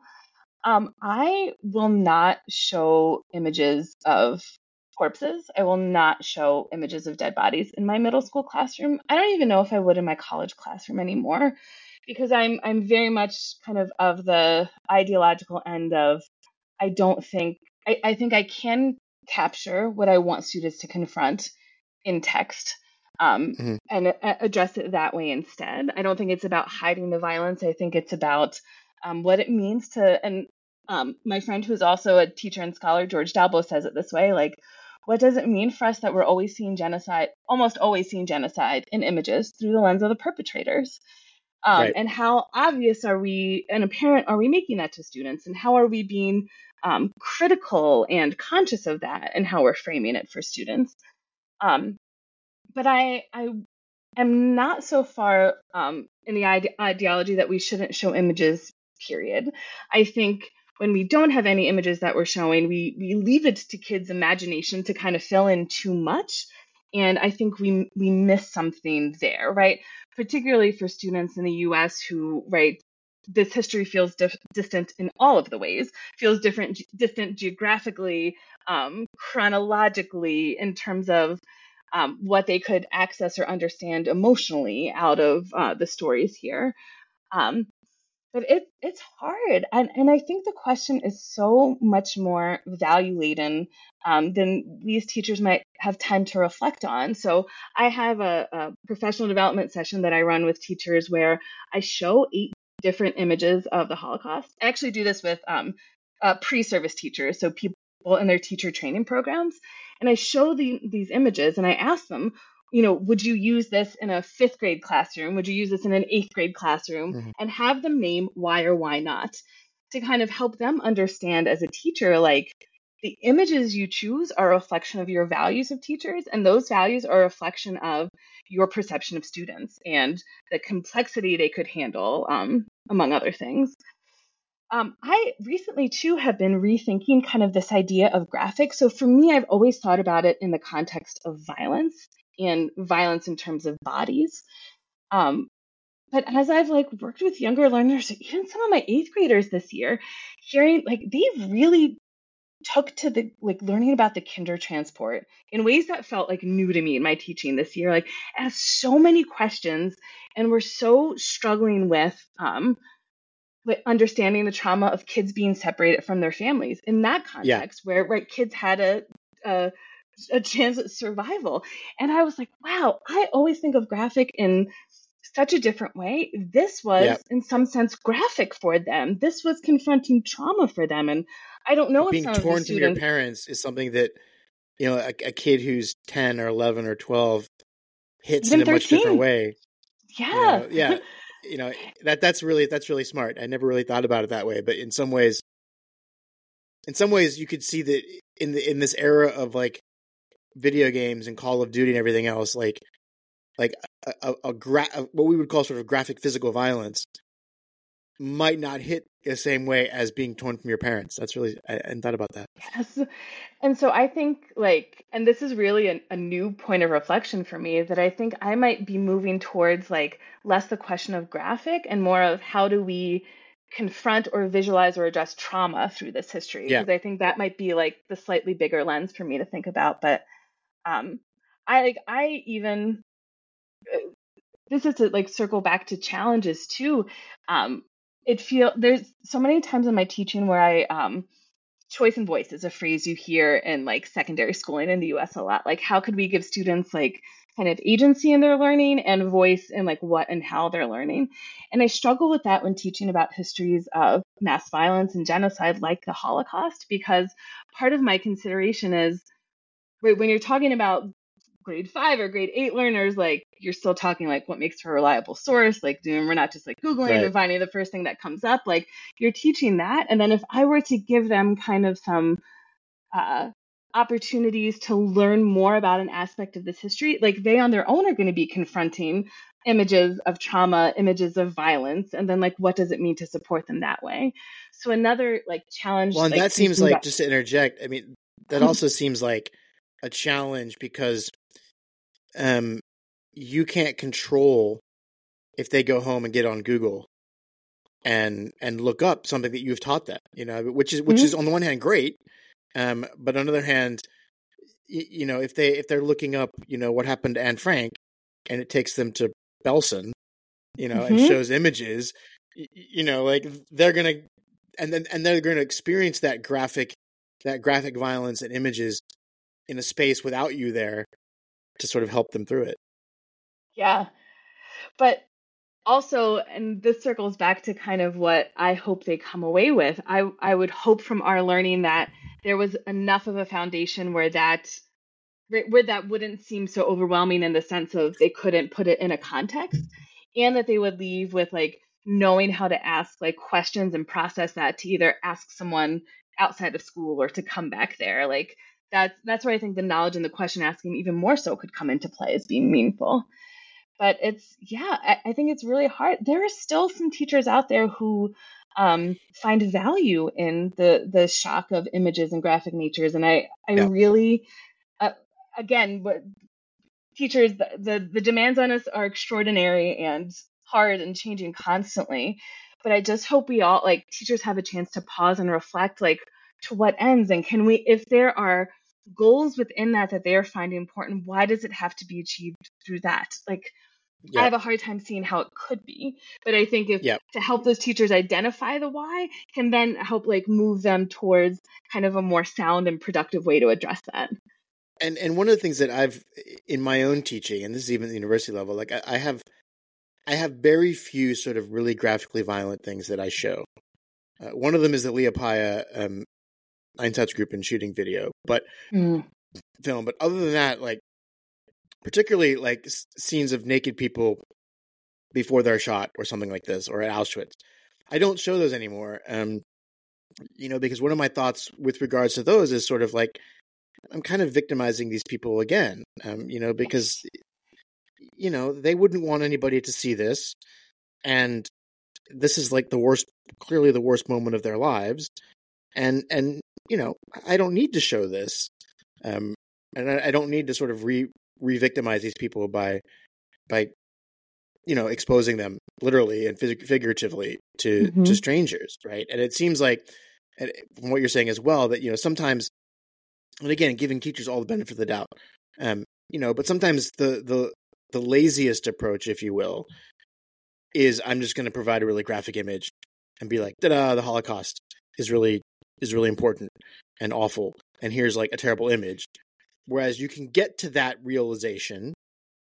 I will not show images of corpses. I will not show images of dead bodies in my middle school classroom. I don't even know if I would in my college classroom anymore, because I'm very much kind of the ideological end of I don't think I think I can capture what I want students to confront in text, Hmm. and address it that way instead. I don't think it's about hiding the violence. I think it's about what it means to, and my friend who's also a teacher and scholar, George Dalbo, says it this way, like, what does it mean for us that we're always seeing genocide, almost always seeing genocide in images through the lens of the perpetrators? Right. And how obvious are we and apparent are we making that to students? And how are we being critical and conscious of that and how we're framing it for students? Um, but I am not so far in the ideology that we shouldn't show images, period. I think when we don't have any images that we're showing, we leave it to kids' imagination to kind of fill in too much. And I think we miss something there, right? Particularly for students in the US who, right, this history feels distant in all of the ways, feels distant geographically, chronologically, in terms of what they could access or understand emotionally out of the stories here. Um, but it's hard, and I think the question is so much more value laden than we as teachers might have time to reflect on. So I have a professional development session that I run with teachers where I show 8 different images of the Holocaust. I actually do this with pre-service teachers, so people in their teacher training programs, and I show these images and I ask them, would you use this in a fifth grade classroom? Would you use this in an eighth grade classroom? Hmm. And have them name why or why not, to kind of help them understand as a teacher, like the images you choose are a reflection of your values of teachers, and those values are a reflection of your perception of students and the complexity they could handle, among other things. I recently too have been rethinking kind of this idea of graphics. So for me, I've always thought about it in the context of violence and violence in terms of bodies. Um, but as I've like worked with younger learners, even some of my eighth graders this year, hearing like they really took to the like learning about the kinder transport in ways that felt like new to me in my teaching this year. Like asked so many questions and were so struggling with understanding the trauma of kids being separated from their families in that Yeah. context where right kids had a a chance at survival. And I was like, wow, I always think of graphic in such a different way. This Yeah. was, in some sense, graphic for them. This was confronting trauma for them. And I don't know if Being some of these torn from your students, parents is something that, a kid who's 10 or 11 or 12 hits in even a much different 13, way. yeah. Yeah. You know, that's really smart. I never really thought about it that way, but in some ways you could see that in this era of like video games and Call of Duty and everything else, like what we would call sort of graphic physical violence might not hit the same way as being torn from your parents. That's really I hadn't thought about that. Yes. And so I think, like, and this is really a new point of reflection for me, that I think I might be moving towards like less the question of graphic and more of how do we confront or visualize or address trauma through this history? Yeah. Because I think that might be like the slightly bigger lens for me to think about. But um, I even this is to like circle back to challenges too. Um, there's so many times in my teaching where choice and voice is a phrase you hear in like secondary schooling in the US a lot. Like, how could we give students like kind of agency in their learning and voice in like what and how they're learning? And I struggle with that when teaching about histories of mass violence and genocide like the Holocaust, because part of my consideration is, right, when you're talking about grade 5 or grade 8 learners, like you're still talking like what makes for a reliable source, like we're not just like Googling Right. and finding the first thing that comes up. Like you're teaching that. And then if I were to give them kind of some uh, opportunities to learn more about an aspect of this history, like they on their own are going to be confronting images of trauma, images of violence, and then like what does it mean to support them that way? So another like challenge, Well, and like that seems thinking like, about, just to interject, I mean, that also seems like a challenge because you can't control if they go home and get on Google and look up something that you've taught them, which is on the one hand great, but on the other hand, if they're looking up, what happened to Anne Frank, and it takes them to Belsen, and shows images, like they're gonna, and they're gonna experience that graphic violence and images in a space without you there to sort of help them through it. yeah. But also, and this circles back to kind of what I hope they come away with. I would hope from our learning that there was enough of a foundation where that wouldn't seem so overwhelming in the sense of they couldn't put it in a context, and that they would leave with like knowing how to ask like questions and process that to either ask someone outside of school or to come back there. Like that's where I think the knowledge and the question asking even more so could come into play as being meaningful. But I think it's really hard. There are still some teachers out there who find value in the shock of images and graphic natures, and I Yeah. really, again, but teachers, the demands on us are extraordinary and hard and changing constantly. But I just hope we all, like teachers, have a chance to pause and reflect, like to what ends, and can we, if there are goals within that they are finding important, why does it have to be achieved through that? Like I have a hard time seeing how it could be, but I think if to help those teachers identify the why can then help like move them towards kind of a more sound and productive way to address that. And one of the things that I've in my own teaching, and this is even at the university level, like I have very few sort of really graphically violent things that I show. One of them is the Leah Paya Einsatzgruppen group and shooting video, but film. But other than that, like particularly like scenes of naked people before they're shot or something like this, or at Auschwitz, I don't show those anymore. Because one of my thoughts with regards to those is sort of like, I'm kind of victimizing these people again, because, they wouldn't want anybody to see this. And this is like clearly the worst moment of their lives. And I don't need to show this. And I don't need to sort of re-victimize these people by exposing them literally and figuratively to strangers. Right. And it seems like, from what you're saying as well, that, sometimes, and again, giving teachers all the benefit of the doubt, but sometimes the laziest approach, if you will, is I'm just going to provide a really graphic image and be like, ta-da, the Holocaust is really important and awful. And here's like a terrible image. Whereas you can get to that realization,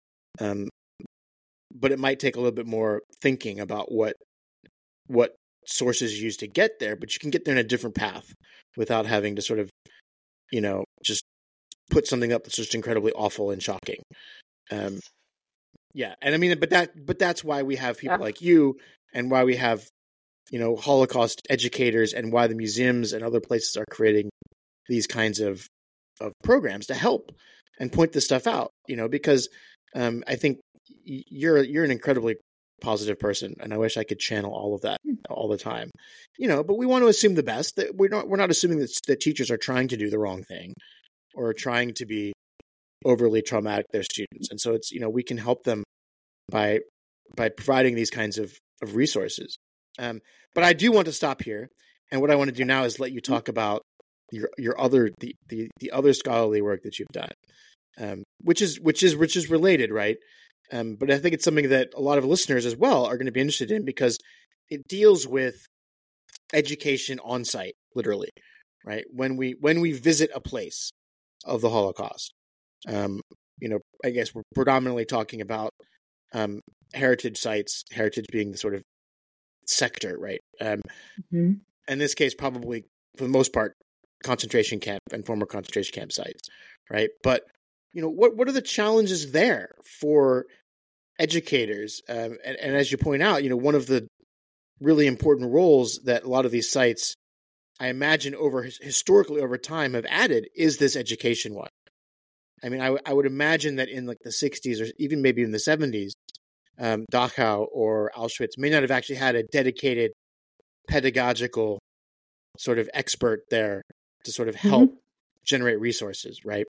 but it might take a little bit more thinking about what sources you use to get there, but you can get there in a different path without having to sort of, just put something up that's just incredibly awful and shocking. And I mean, but that's why we have people like you, and why we have, Holocaust educators, and why the museums and other places are creating these kinds of programs to help and point this stuff out, because I think you're an incredibly positive person, and I wish I could channel all of that all the time, but we want to assume the best, that we're not assuming that teachers are trying to do the wrong thing or trying to be overly traumatic to their students. And so it's, we can help them by providing these kinds of resources. But I do want to stop here. And what I want to do now is let you talk about your other, the other scholarly work that you've done, which is related, right? But I think it's something that a lot of listeners as well are going to be interested in because it deals with education on site, literally, right? When we visit a place of the Holocaust, I guess we're predominantly talking about heritage sites, heritage being the sort of sector, right? Mm-hmm. In this case, probably for the most part, concentration camp and former concentration camp sites, right? But what are the challenges there for educators? And as you point out, one of the really important roles that a lot of these sites, I imagine, historically over time have added is this education one. I mean, I would imagine that in like the 60s or even maybe in the 70s, Dachau or Auschwitz may not have actually had a dedicated pedagogical sort of expert there to sort of help generate resources, right?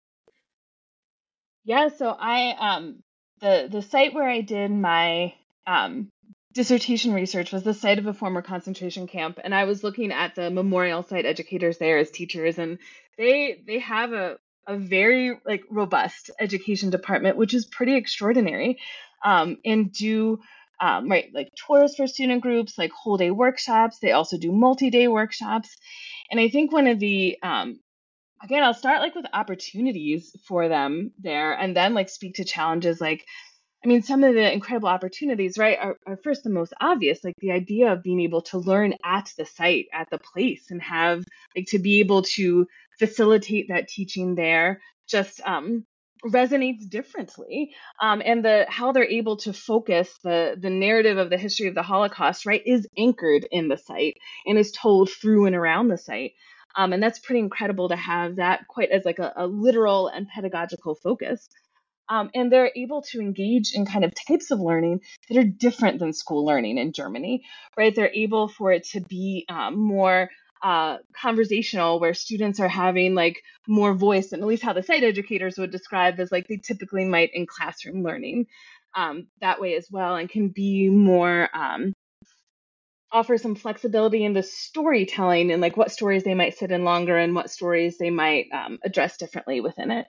Yeah, so I the site where I did my dissertation research was the site of a former concentration camp, and I was looking at the memorial site educators there as teachers, and they have a very like robust education department, which is pretty extraordinary, and do right like tours for student groups, like whole day workshops. They also do multi-day workshops, and I think one of the again, I'll start like with opportunities for them there and then like speak to challenges like I mean, some of the incredible opportunities, right, are first the most obvious, like the idea of being able to learn at the site, at the place, and have like to be able to facilitate that teaching there just resonates differently. And the how they're able to focus the narrative of the history of the Holocaust, right, is anchored in the site and is told through and around the site. And that's pretty incredible to have that quite as like a literal and pedagogical focus. And they're able to engage in kind of types of learning that are different than school learning in Germany, right? They're able for it to be more conversational, where students are having like more voice, and at least how the site educators would describe as like they typically might in classroom learning that way as well, and can be more offer some flexibility in the storytelling and like what stories they might sit in longer and what stories they might address differently within it.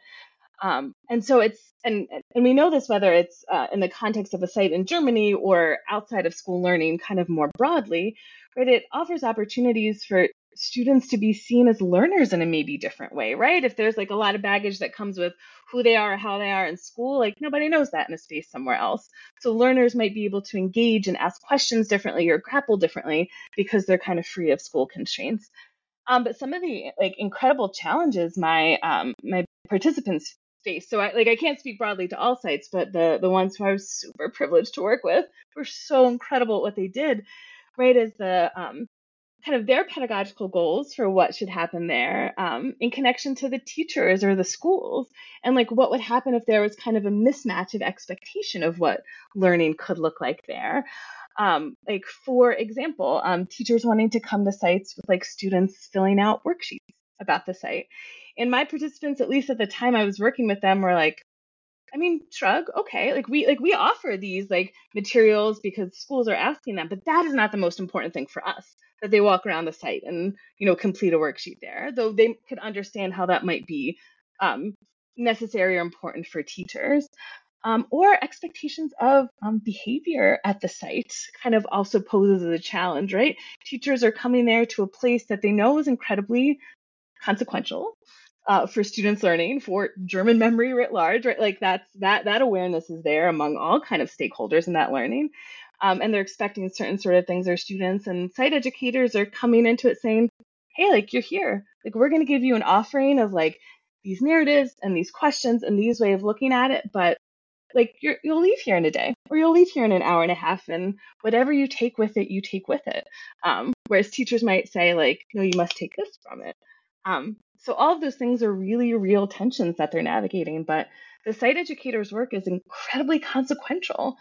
And so it's and we know this whether it's in the context of a site in Germany or outside of school learning, kind of more broadly, right? It offers opportunities for students to be seen as learners in a maybe different way, right? If there's like a lot of baggage that comes with who they are or how they are in school, like nobody knows that in a space somewhere else. So learners might be able to engage and ask questions differently or grapple differently because they're kind of free of school constraints. But some of the like incredible challenges my participants face. So I can't speak broadly to all sites, but the ones who I was super privileged to work with were so incredible at what they did. Right, as the kind of their pedagogical goals for what should happen there in connection to the teachers or the schools, and like what would happen if there was kind of a mismatch of expectation of what learning could look like there. Like for example, teachers wanting to come to sites with like students filling out worksheets about the site. And my participants, at least at the time I was working with them, were like, I mean, shrug, okay. Like we offer these like materials because schools are asking them, but that is not the most important thing for us, that they walk around the site and, complete a worksheet there, though they could understand how that might be necessary or important for teachers. Or expectations of behavior at the site kind of also poses a challenge, right? Teachers are coming there to a place that they know is incredibly consequential for students learning, for German memory writ large, right? Like that awareness is there among all kind of stakeholders in that learning. And they're expecting certain sort of things. Their students and site educators are coming into it saying, hey, like you're here. Like we're going to give you an offering of like these narratives and these questions and these way of looking at it, but like you'll leave here in a day or you'll leave here in an hour and a half, and whatever you take with it, you take with it. Whereas teachers might say like, no, you must take this from it. So all of those things are really real tensions that they're navigating, but the site educator's work is incredibly consequential.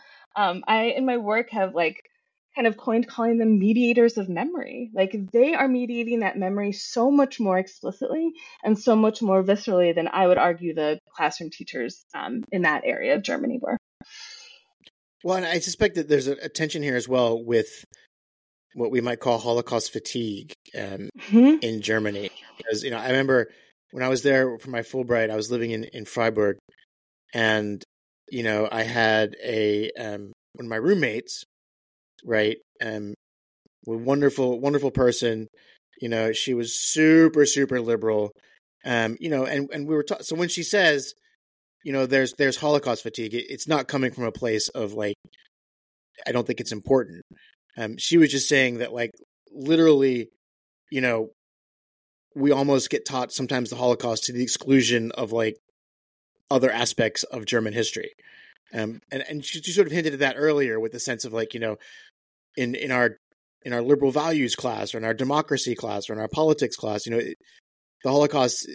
I in my work have like kind of coined calling them mediators of memory. Like they are mediating that memory so much more explicitly and so much more viscerally than I would argue the classroom teachers in that area of Germany were. Well, and I suspect that there's a tension here as well with what we might call Holocaust fatigue in Germany. Because, I remember when I was there for my Fulbright, I was living in Freiburg, and, I had one of my roommates, right? A wonderful person. She was super, super liberal. And we were so when she says, there's Holocaust fatigue, it's not coming from a place of like, I don't think it's important. She was just saying that, like, literally, we almost get taught sometimes the Holocaust to the exclusion of like other aspects of German history. And she sort of hinted at that earlier with the sense of like, in our liberal values class or in our democracy class or in our politics class, the Holocaust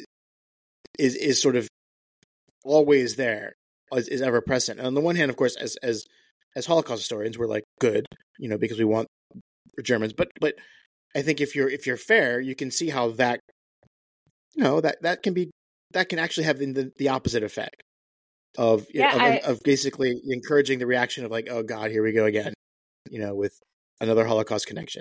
is sort of always there, is ever present. And on the one hand, of course, as Holocaust historians, we're like good, because we want Germans, but I think if you're fair, you can see how that, that can actually have the opposite effect of basically encouraging the reaction of like, oh God, here we go again, with another Holocaust connection.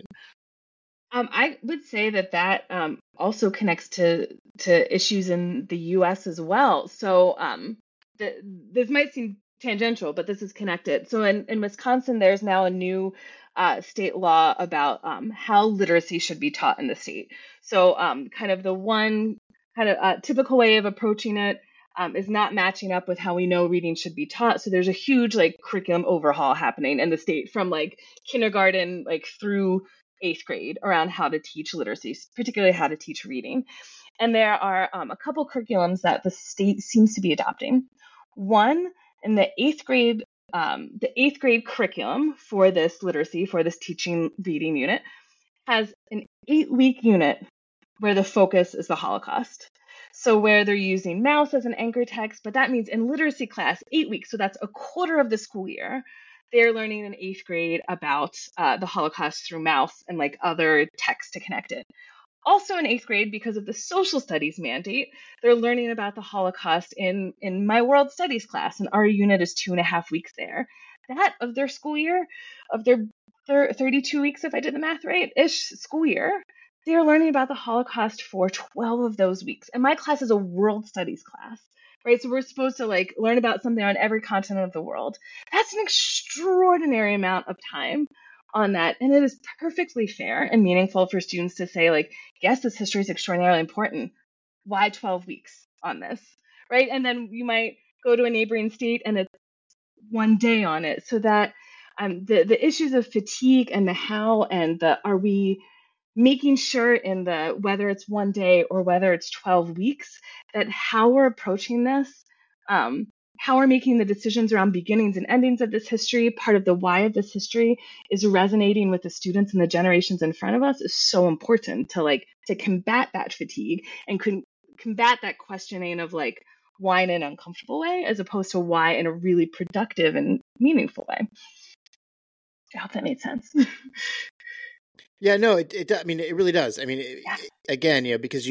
I would say that also connects to issues in the U.S. as well. So this might seem tangential, but this is connected. So in Wisconsin, there's now a new state law about how literacy should be taught in the state. So kind of the one kind of typical way of approaching it is not matching up with how we know reading should be taught. So there's a huge like curriculum overhaul happening in the state from like kindergarten like through 8th grade around how to teach literacy, particularly how to teach reading. And there are a couple curriculums that the state seems to be adopting. One, in the 8th grade curriculum for this literacy, for this teaching reading unit, has an 8-week unit where the focus is the Holocaust. So where they're using Maus as an anchor text, but that means in literacy class, 8 weeks, so that's a quarter of the school year, they're learning in 8th grade about the Holocaust through Maus and like other texts to connect it. Also in 8th grade, because of the social studies mandate, they're learning about the Holocaust in my world studies class, and our unit is 2.5 weeks there. That of their school year, of their 32 weeks, if I did the math right, ish school year, they are learning about the Holocaust for 12 of those weeks. And my class is a world studies class, right? So we're supposed to like learn about something on every continent of the world. That's an extraordinary amount of time on that. And it is perfectly fair and meaningful for students to say like, yes, this history is extraordinarily important. Why 12 weeks on this, right? And then you might go to a neighboring state and it's one day on it. So that the issues of fatigue and the how and the are we making sure in the whether it's one day or whether it's 12 weeks, that how we're approaching this, how we're making the decisions around beginnings and endings of this history, part of the why of this history is resonating with the students and the generations in front of us is so important to combat that fatigue and combat that questioning of like why in an uncomfortable way as opposed to why in a really productive and meaningful way. I hope that made sense. Yeah, no, it I mean, it really does. I mean, again, because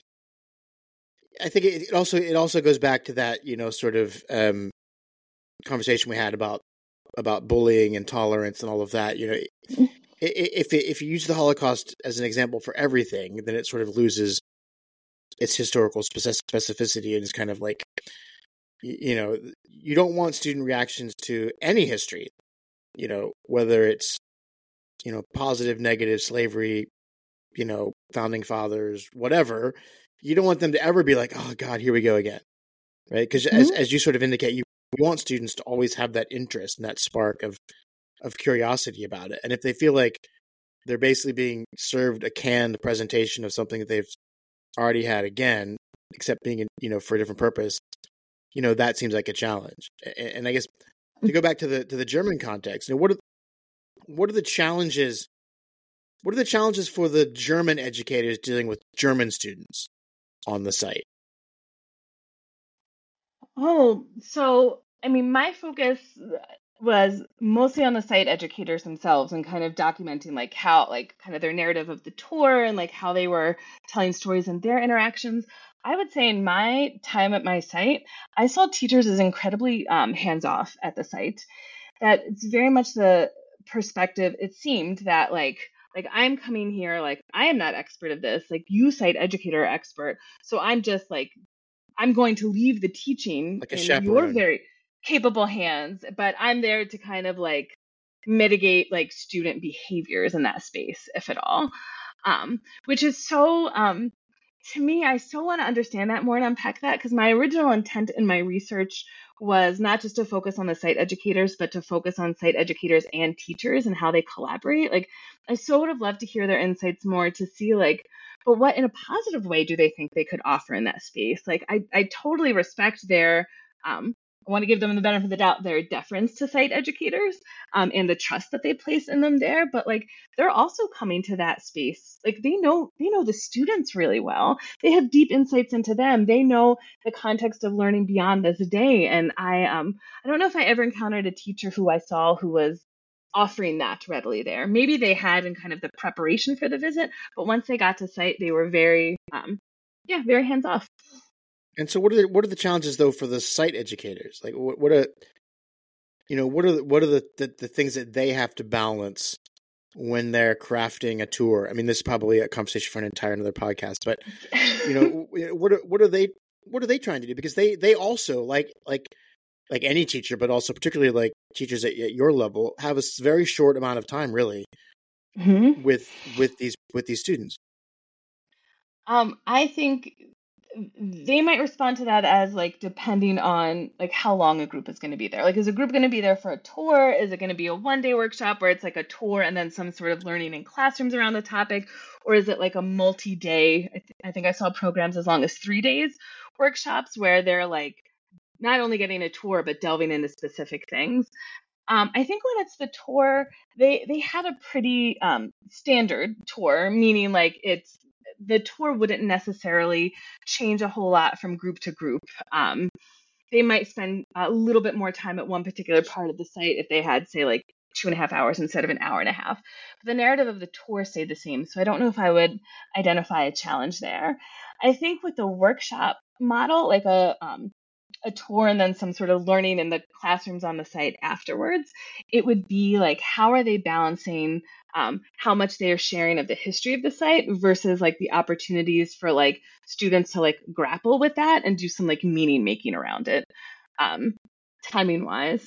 I think it also goes back to that, sort of conversation we had about bullying and tolerance and all of that. If you use the Holocaust as an example for everything, then it sort of loses its historical specificity and is kind of like, you don't want student reactions to any history, whether it's positive, negative, slavery, founding fathers, whatever. You don't want them to ever be like, oh God, here we go again. Right. Because as you sort of indicate, you want students to always have that interest and that spark of curiosity about it. And if they feel like they're basically being served a canned presentation of something that they've already had again, except being, for a different purpose, that seems like a challenge. And I guess to go back to the German context, what are the challenges? What are the challenges for the German educators dealing with German students on the site? Oh, so I mean, my focus was mostly on the site educators themselves and kind of documenting like how, like kind of their narrative of the tour and like how they were telling stories and their interactions. I would say in my time at my site, I saw teachers as incredibly hands off at the site. That it's very much the perspective. It seemed that like I'm coming here, like I am not expert of this, like you site educator are expert. So I'm just like, I'm going to leave the teaching like a in chaperone. your very capable hands, but I'm there to kind of like mitigate like student behaviors in that space, if at all. Which is so to me, I so want to understand that more and unpack that, because my original intent in my research was not just to focus on the site educators, but to focus on site educators and teachers and how they collaborate. Like, I so would have loved to hear their insights more to see, like, but what in a positive way do they think they could offer in that space? Like, I totally respect their, I want to give them the benefit of the doubt, their deference to site educators, and the trust that they place in them there. But like, they're also coming to that space. Like, they know the students really well. They have deep insights into them. They know the context of learning beyond this day. And I don't know if I ever encountered a teacher who I saw who was offering that readily there. Maybe they had in kind of the preparation for the visit, but once they got to site, they were very very hands off. And so, what are the challenges though for the site educators? Like, what are the things that they have to balance when they're crafting a tour? I mean, this is probably a conversation for an entire another podcast, but what are they trying to do? Because they also like any teacher, but also particularly like teachers at your level, have a very short amount of time really with these students. I think they might respond to that as like depending on like how long a group is going to be there. Like, is a group going to be there for a tour? Is it going to be a one-day workshop where it's like a tour and then some sort of learning in classrooms around the topic? Or is it like a multi-day? I think I saw programs as long as 3 days workshops where they're like not only getting a tour but delving into specific things. I think when it's the tour, they had a pretty standard tour, meaning like the tour wouldn't necessarily change a whole lot from group to group. They might spend a little bit more time at one particular part of the site if they had, say, like 2.5 hours instead of an hour and a half. But the narrative of the tour stayed the same. So I don't know if I would identify a challenge there. I think with the workshop model, like a tour and then some sort of learning in the classrooms on the site afterwards, it would be like, how are they balancing how much they are sharing of the history of the site versus like the opportunities for like students to like grapple with that and do some like meaning making around it, timing wise.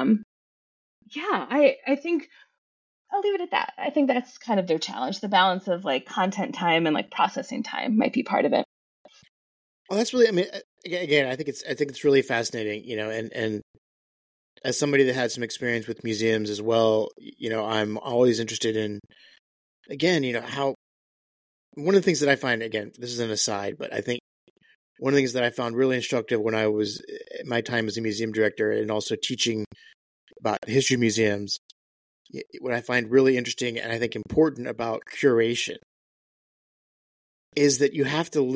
I think I'll leave it at that. I think that's kind of their challenge. The balance of like content time and like processing time might be part of it. Well, that's really, I mean, again, I think it's really fascinating, and as somebody that had some experience with museums as well, I'm always interested in, again, how, one of the things that I find, again, this is an aside, but I think one of the things that I found really instructive when I was my time as a museum director and also teaching about history museums, what I find really interesting and I think important about curation is that you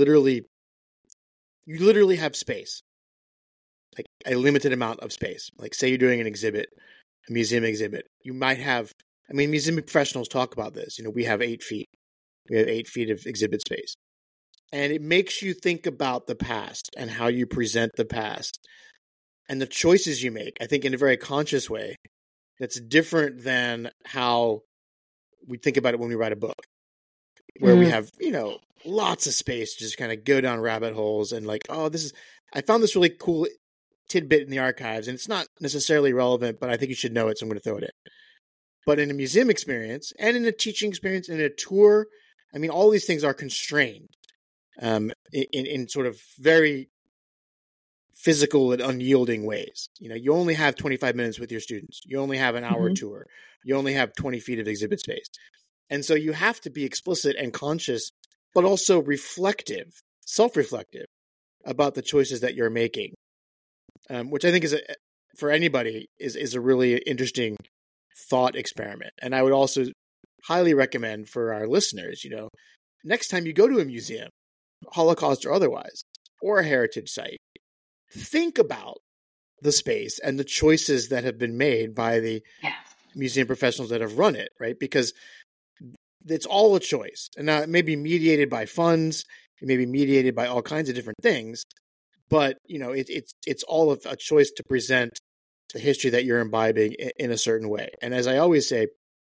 literally have space, like a limited amount of space. Like, say you're doing an exhibit, a museum exhibit, you might have, I mean, museum professionals talk about this. We have 8 feet. We have 8 feet of exhibit space. And it makes you think about the past and how you present the past and the choices you make, I think, in a very conscious way that's different than how we think about it when we write a book, where we have, lots of space to just kind of go down rabbit holes and like, oh, I found this really cool tidbit in the archives and it's not necessarily relevant, but I think you should know it, so I'm going to throw it in. But in a museum experience and in a teaching experience and in a tour, I mean, all these things are constrained in sort of very physical and unyielding ways. You only have 25 minutes with your students. You only have an hour tour. You only have 20 feet of exhibit space. And so you have to be explicit and conscious, but also reflective, self-reflective about the choices that you're making, which I think for anybody is a really interesting thought experiment. And I would also highly recommend for our listeners, next time you go to a museum, Holocaust or otherwise, or a heritage site, think about the space and the choices that have been made by the museum professionals that have run it, right? Because it's all a choice. And now it may be mediated by funds, it may be mediated by all kinds of different things, but it's all of a choice to present the history that you're imbibing in a certain way. And as I always say,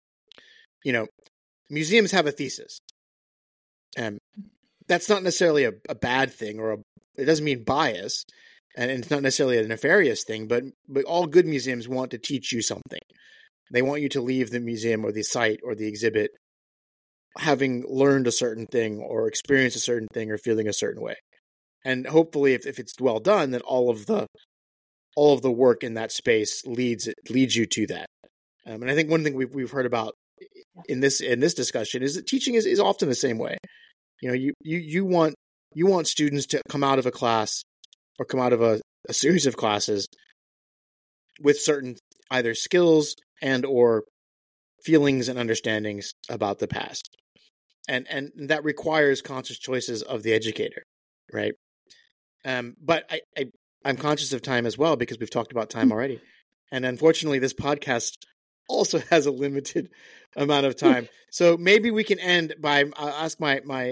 museums have a thesis. That's not necessarily a bad thing, it doesn't mean bias. and it's not necessarily a nefarious thing, but all good museums want to teach you something. They want you to leave the museum or the site or the exhibit having learned a certain thing or experienced a certain thing or feeling a certain way. And hopefully, if it's well done, then all of the work in that space leads you to that. And I think one thing we've heard about in this discussion is that teaching is often the same way. You know, you want students to come out of a class or come out of a series of classes with certain either skills and or feelings and understandings about the past. And that requires conscious choices of the educator, right? But I'm conscious of time as well, because we've talked about time already. And unfortunately, this podcast also has a limited amount of time. So maybe we can end by I'll ask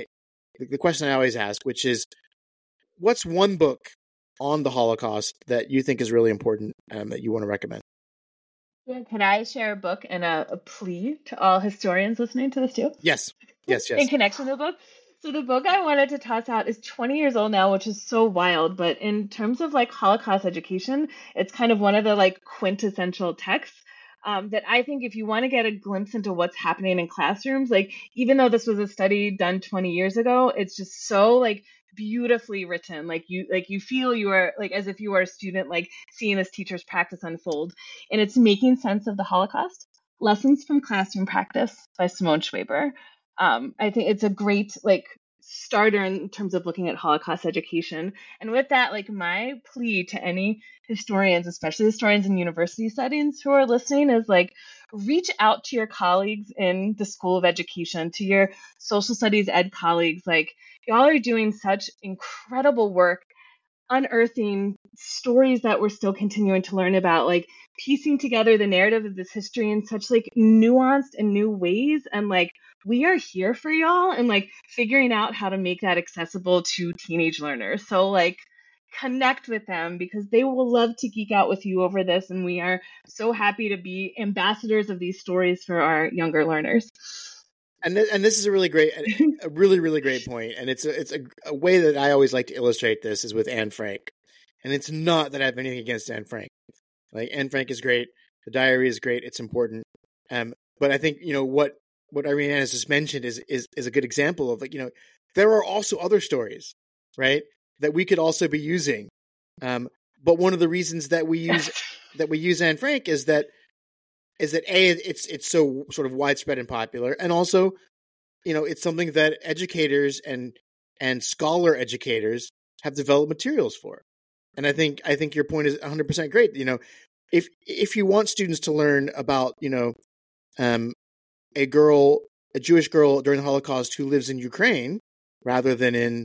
the question I always ask, which is, what's one book on the Holocaust that you think is really important that you want to recommend? Yeah, can I share a book and a plea to all historians listening to this too? Yes. In connection to the book. So the book I wanted to toss out is 20 years old now, which is so wild. But in terms of like Holocaust education, it's kind of one of the like quintessential texts that I think if you want to get a glimpse into what's happening in classrooms, like even though this was a study done 20 years ago, it's just so like beautifully written. Like you feel you are like as if you are a student, like seeing this teacher's practice unfold. And it's Making Sense of the Holocaust: Lessons from Classroom Practice by Simone Schwaber. I think it's a great like starter in terms of looking at Holocaust education. And with that, like my plea to any historians, especially historians in university settings who are listening, is like reach out to your colleagues in the School of Education, to your social studies ed colleagues. Like y'all are doing such incredible work unearthing stories that we're still continuing to learn about, like piecing together the narrative of this history in such like nuanced and new ways. And like we are here for y'all, and like figuring out how to make that accessible to teenage learners. So like connect with them, because they will love to geek out with you over this, and we are so happy to be ambassadors of these stories for our younger learners. And this is a really great, a really, really great point. And it's a way that I always like to illustrate this is with Anne Frank. And it's not that I have anything against Anne Frank. Like, Anne Frank is great. The diary is great. It's important. But I think, you know, what Irene has just mentioned is a good example of, like, you know, there are also other stories, right, that we could also be using. But one of the reasons that we use Anne Frank is that A, it's so sort of widespread and popular, and also, you know, it's something that educators and scholar educators have developed materials for. And I think your point is 100% great. You know, if you want students to learn about, you know, a Jewish girl during the Holocaust who lives in Ukraine rather than in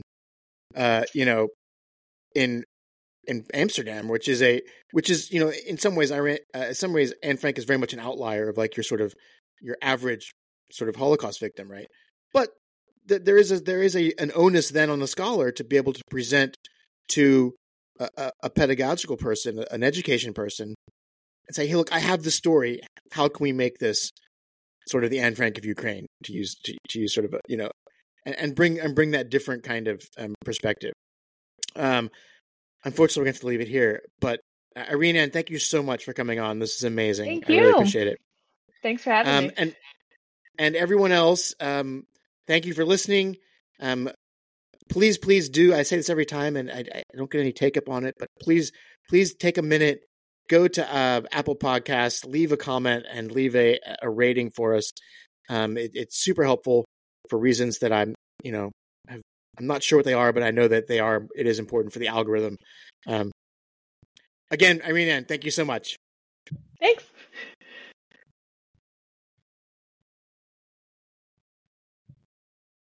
Amsterdam, which is, you know, in some ways Anne Frank is very much an outlier of like your average sort of Holocaust victim, right? But there is an onus then on the scholar to be able to present to a pedagogical person, an education person, and say, hey, look, I have this story. How can we make this sort of the Anne Frank of Ukraine, to use sort of a, you know, and bring that different kind of perspective. Unfortunately, we're going to have to leave it here. But Irene Ann, thank you so much for coming on. This is amazing. Thank you. I really appreciate it. Thanks for having me. And everyone else, thank you for listening. Please do. I say this every time, and I don't get any take up on it, but please take a minute, go to Apple Podcasts, leave a comment, and leave a rating for us. It's super helpful for reasons that I'm not sure what they are, but I know that they are. It is important for the algorithm. Again, Irene Ann, thank you so much. Thanks.